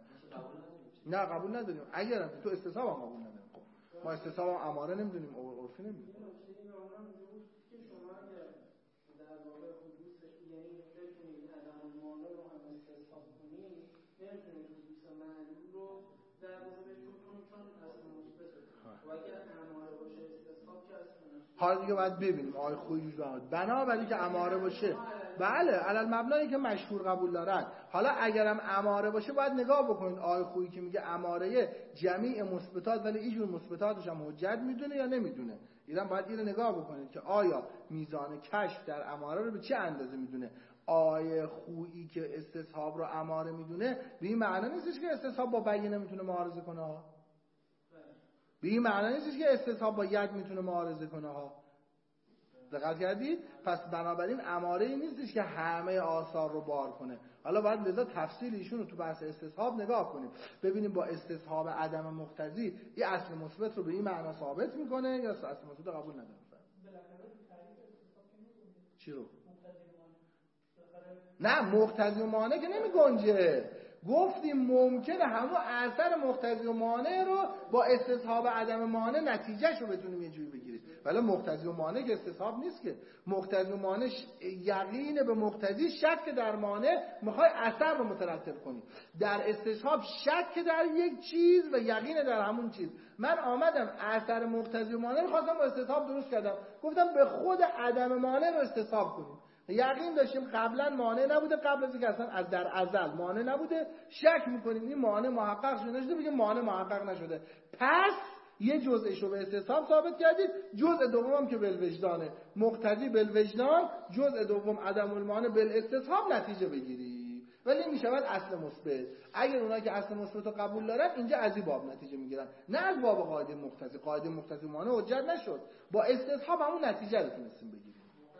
نه قبول نداریم. اگر تو استصحاب هم قبول نداریم. خب ما استصحاب هم اماره نمیدونیم، عرفی نمیدونیم. حالا دیگه باید ببینیم آیه خویی رو بنابراین که اماره باشه، بله علل مبنایی که مشهور قبول دارن. حالا اگرم اماره باشه باید نگاه بکنید آیه خویی که میگه اماره جمیع مثبتات ولی اینجور مثبتاتش هم حجت میدونه یا نمیدونه. اینا باید اینو نگاه بکنید که آیا میزان کشف در اماره رو به چه اندازه میدونه. آیه خویی که استصحاب رو اماره میدونه به این معنی نیستش که استصحاب با بیینه میتونه معارضه کنه ها. به این معنی نیستش که استصحاب با ید میتونه معارضه کنه ها. دقت کردید؟ پس بنابراین اماره ای نیستش که همه آثار رو بار کنه. حالا باید لذا تفصیل ایشون رو تو بحث استصحاب نگاه کنیم، ببینیم با استصحاب عدم مقتضی این اصل مثبت رو به این معنا ثابت میکنه یا اصل مثبت رو قبول نداره. چی رو؟ نه مقتضی و مانع که نمی گنجه. گفتیم ممکنه همون اثر مقتضی و مانع رو با استصحاب عدم مانع نتیجهش رو بتونیم یه جوری بگیریم، ولی مقتضی و مانع که استصحاب نیست که. مقتضی و مانع یقین به مقتضی، شک در مانع، میخوای اثر رو مترتب کنی. در استصحاب شک در یک چیز و یقین در همون چیز. من آمدم اثر مقتضی و مانع رو خواستم با استصحاب درست کردم، گفتم به خود عدم مانع رو استصحاب کنیم. یقین داشتیم قبلا مانع نبوده، قبل از اینکه اصلا از در ازل مانع نبوده، شک میکنیم این مانع محقق شده، بگیم مانع محقق نشده، پس یه جزءش رو به استصحاب ثابت کردید، جزء دوم که بالوجدانه، مقتضی بالوجدان، جزء دوم عدم المانع بالاستصحاب نتیجه بگیری. ولی میشود اصل مثبت. اگر اونایی که اصل مثبت رو قبول دارن اینجا از این باب نتیجه میگیرن، نه از باب قاعده مقتضی. قاعده مقتضی مانع حجت نشد، با استصحاب همون نتیجه رو تونستیم بگیریم.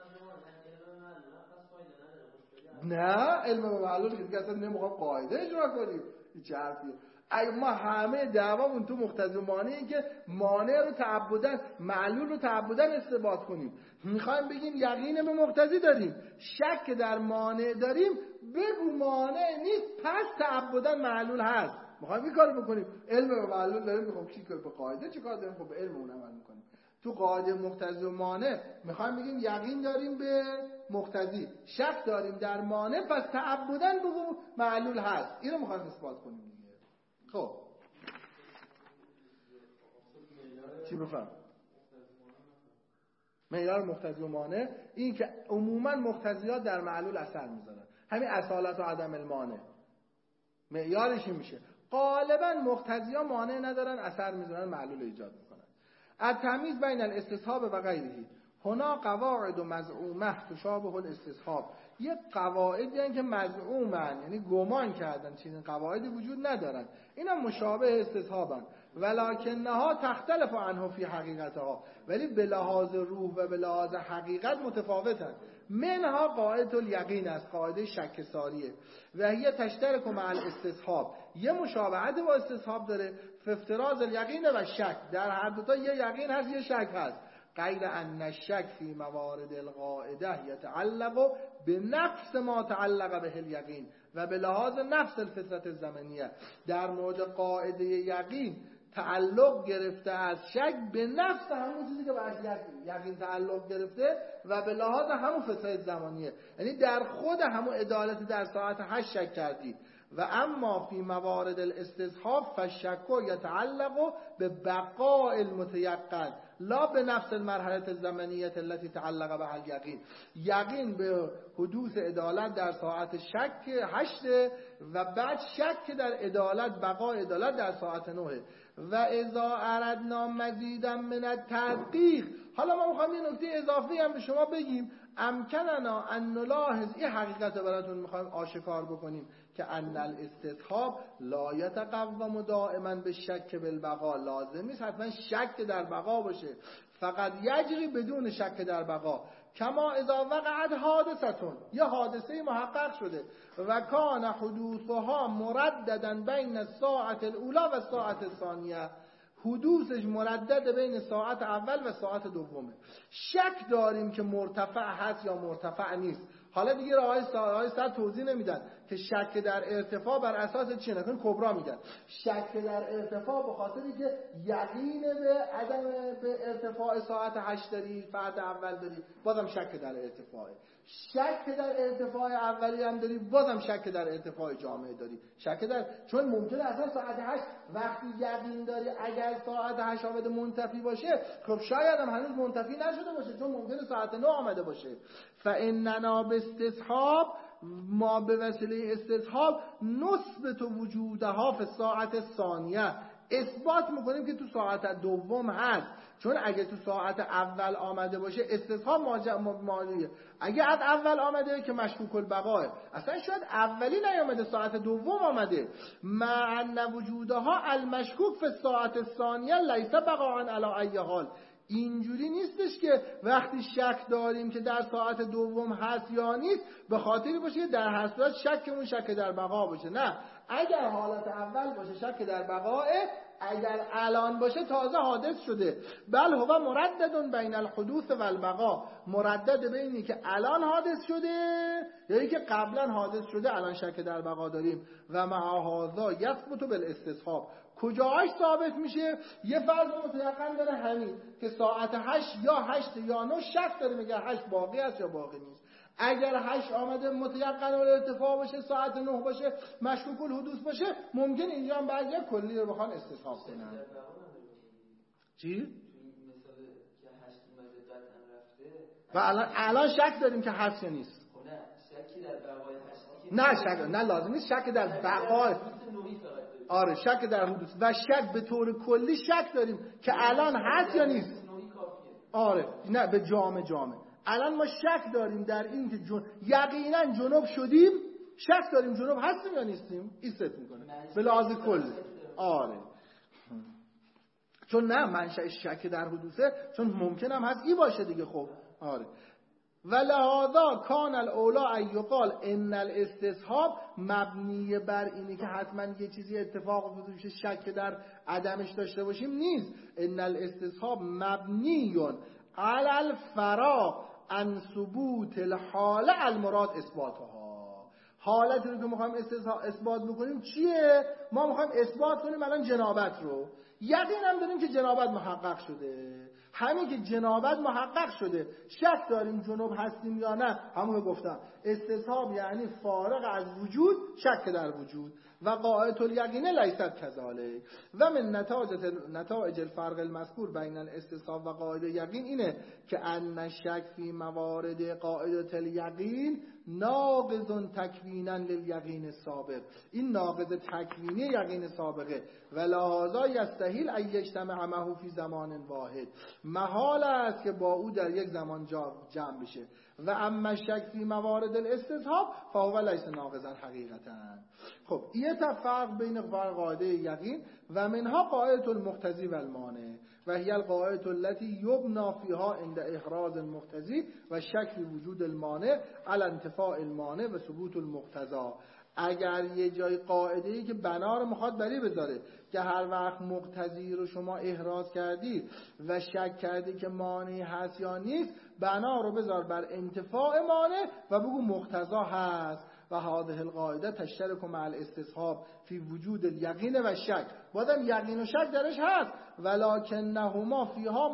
نه علم به معلول که دیگه اصلا نمیخوام قاعده اجرا کنیم، این چه حرفیه؟ اگه ما همه دعوامون تو مقتضی و مانعی که مانع رو تعبدن، معلول رو تعبدن اثبات کنیم. میخوایم بگیم یقین به مقتضی داریم، شک در مانع داریم، بگو مانع نیست پس تعبدن معلول هست. میخوایم این کارو بکنیم. علم به معلول داریم، میخوام چی کنیم؟ به قاعده چیکار داریم؟ خب به علم اون عمل میکنیم. تو قاعده مقتضی و مانع میخوایم بگیم یقین داریم به مقتضی، شک داریم در مانع، پس تعبدن بگو معلول هست. اینو میخوایم اثبات کنیم دیگه. خب چی بفهم؟ معیار مقتضی و مانع این که عموما مقتضیات در معلول اثر میذارن، همین اصالت و عدم المانع معیارش این میشه. غالبا مقتضیات مانع ندارن، اثر میذارن، معلول ایجاد میکنن. التمییز بین الاستصحاب و غیره، هنا قواعد و مزعومه تشابه الاستصحاب. یه قواعدی هستن که مزعومن، یعنی گمان کردن چنین قواعدی وجود ندارن، اینا مشابه استصحابن، ولکنها تختلف عنه فی حقیقتها، ولی به لحاظ روح و به لحاظ حقیقت متفاوتن. منها قاعده الیقین است، قاعده شک ساریه، و هی تشترک مع الاستصحاب، یه مشابهت با استصحاب داره، فافتراض الیقین و شک، در هر دو تا یه یقین هست یه شک هست. غیر ان الشک فی موارد القاعده یتعلق به نفس ما تعلق به الیقین و به لحاظ نفس الفطرت الزمنیه. در مورد قاعده یقین تعلق گرفته از شک به نفس همون چیزی که باید یقین تعلق گرفته و به لحاظ همون فطرت زمانیه، یعنی در خود همون عدالت در ساعت 8 شک کردید. و اما فی موارد الاستصحاب فالشک یتعلق به بقاء المتیقن لا به نفس المرحله الزمنیه التي تعلق بها الیقین. یقین به حدوث عدالت در ساعت شک 8 و بعد شک در عدالت، بقاء عدالت در ساعت 9. و اذا اردنا مزیدا من التدقیق، حالا ما میخوایم یه نکته اضافی هم به شما بگیم، امکننا ان نلاحظ، این حقیقت براتون میخوایم آشکار بکنیم که ان الاستصحاب لا یتقوم دائما بالشک بالبقاء، لازم نیست حتما شک در بقا باشه، فقط یجری بدون شک در بقا. کما اذا وقعت حادثتون، یه حادثه محقق شده و کان حدوثها مرددا بین الساعت الاولى و الساعت الثانیه، حدوثش مردد بین ساعت اول و ساعت دومه، شک داریم که مرتفع هست یا مرتفع نیست. حالا دیگه راههای سر توضیح نمیدن که شک در ارتفاع بر اساس چیه، نکن کبرا میگن شک در ارتفاع به خاطری که یقین به عدم به ارتفاع ساعت 8 داری، فرد اول داری، بازم شک در ارتفاعه. شک در ارتفاع اولی هم داری، بازم شک در ارتفاع جامعه داری. شک در، چون ممکنه اصلا ساعت 8 وقتی یقین داری اگر ساعت 8 آمده منتفی باشه، خب شاید هم هنوز منتفی نشده باشه چون ممکنه ساعت 9 آمده باشه. فاننا باستصحاب، ما به وسیله استصحاب نثبت وجودها فی الساعت الثانیه، اثبات میکنیم که تو ساعت دوم هست، چون اگه تو ساعت اول آمده باشه استصحاب مالیه، اگه از اول آمده که مشکوک البقاه، اصلا شاید اولی نیامده ساعت دوم آمده. مع ان وجودها المشکوک فی الساعت الثانیه لیس بقاء علی ای حال، اینجوری نیستش که وقتی شک داریم که در ساعت دوم هست یا نیست به خاطری باشه در هر صورت شکمون شک در بقا باشه، نه، اگر حالت اول باشه شک در بقاه، اگر الان باشه تازه حادث شده. بل هو مردد بین الحدوث و البقا، مردد بینی که الان حادث شده یعنی که قبلا حادث شده الان شک در بقا داریم. و مع هذا یثبت بالاستصحاب، کجاش ثابت میشه؟ یه فرض متیقن داره همین که ساعت 8 یا 8 یا 9 شک داره میگه 8 باقی است یا باقی نیست. اگر 8 آمده متیقن الارتفاع باشه، ساعت 9 باشه، مشکوک الحدوث باشه، ممکن اینجا هم بعضیا کلی رو بخوان استصحاب کنن. چی؟ و الان شک داریم که هست یا نیست. نه شک نه لازم نیست شک در بقای. آره شک در حدوث و شک به طور کلی شک داریم که الان هست یا نیست. آره نه به جامع الان ما شک داریم در این که یقینا جنوب شدیم، شک داریم جنوب هستیم یا نیستیم. این ست میکنه به لحاظ کلی. آره چون نه منشأ شک در حدوثه، چون ممکن هم هست ای باشه دیگه. خب آره و لهذا کان الاولا ان یقال ان الاستصحاب مبنی بر اینی که حتما یه چیزی اتفاق افتاده شک در عدمش داشته باشیم نیست. ان الاستصحاب مبنی علی الفراغ عن ثبوت الحاله المراد اثباتها. حالتی رو که میخوایم اثبات بکنیم چیه؟ ما میخوایم اثبات کنیم الان جنابت رو. یقین هم داریم که جنابت محقق شده. همین که جنابت محقق شده، شک داریم جنوب هستیم یا نه، همون رو گفتم. استصحاب یعنی فارغ از وجود، شک در وجود. و قاعدة الیقین لیست کذالک. و من نتایج الفرق المذکور بین الاستصحاب و قاعده یقین اینه که ان شک فی موارد قاعده الیقین ناقض تکوینا للیقین السابق. این ناقض تکوینی یقین سابقه. و لهذا یستحیل ان یجتمع معه فی زمان واحد، محال است که با او در یک زمان جمع بشه. و اما شک فی موارد الاستصحاب فهو لیس ناقضا حقیقتا. خب یه فرق بین قاعده یقین و منها قاعده المقتضی و المانع و هی القاعده التي یبنى فیها عند احراز المقتضی و شک فی وجود المانع علی انتفاء المانع و ثبوت المقتضی. اگر یه جای قاعده ای که بنا رو میخواد بری بذاره که هر وقت مقتضی رو شما احراز کردی و شک کردی که مانعی هست یا نیست، بنا رو بذار بر انتفاع مانع و بگو مقتضا هست. و هذه القاعده تشترک مع الاستصحاب فی وجود الیقین و شک. بازم یقین و شک درش هست، ولکنهما فیها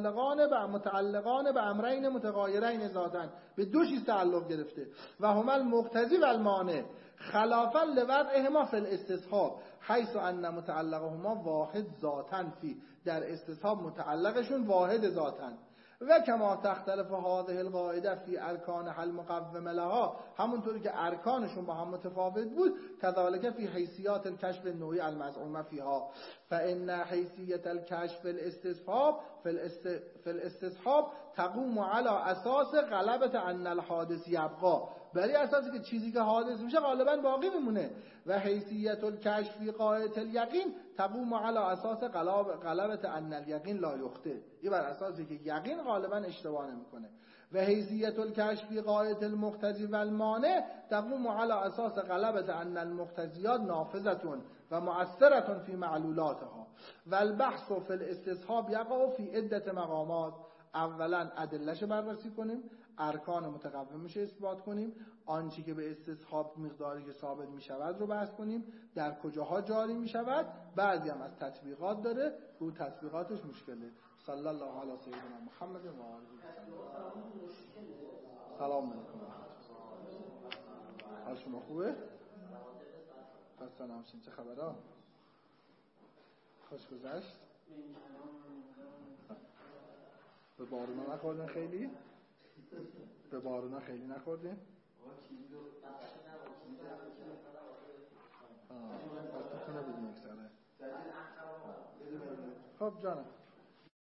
متعلقان به امرین متغایرین ذاتن، به دو چیز تعلق گرفته. و هما المقتضی و المانع خلافا لوضعهما فی الاستصحاب حیث ان متعلقهما واحد ذاتن فی. در استصحاب متعلقشون واحد ذاتن. و کما تختلف هذه القاعده فی ارکان حل مقوم لها، همونطوری که ارکانشون با هم متفاوت بود، كذلك فی حیثیات الکشف النوعی المزعومه فیها. فان حیثیت الکشف الاستصحاب فی الاستصحاب تقوم علی اساس غلبه ان الحادث یبقى، برای اساسی که چیزی که حادث میشه غالبا باقی میمونه. و حیثیت الکشف فی قاعده الیقین تقوم علی اساس غلبه ان الیقین لا یخطئ، این بر اساسی که یقین غالبا اشتباه نمیکنه. و حیثیت الکشف فی قاعده المقتضی و المانع تقوم علی اساس غلبه ان المقتضیات نافذه و مؤثره فی معلولاتها. و البحث فی الاستصحاب یقع فی عده مقامات. اولا ادلهش بررسی کنیم، ارکان متقومش اثبات کنیم، آنچه که به استصحاب مقداری که ثابت می شود رو بحث کنیم، در کجاها جاری می شود. بعضی هم از تطبیقات داره، رو تطبیقاتش مشکله. صلی الله علی سیدنا محمد و آله سلام علیکم. حال شما خوبه؟ خسته نباشین. چه خبرها؟ خوش گذشت؟ به بارونا نخوردن خیلی؟ به بارونا خیلی نخوردین؟ پس تو خونه بودیم یک ساله. خب جانم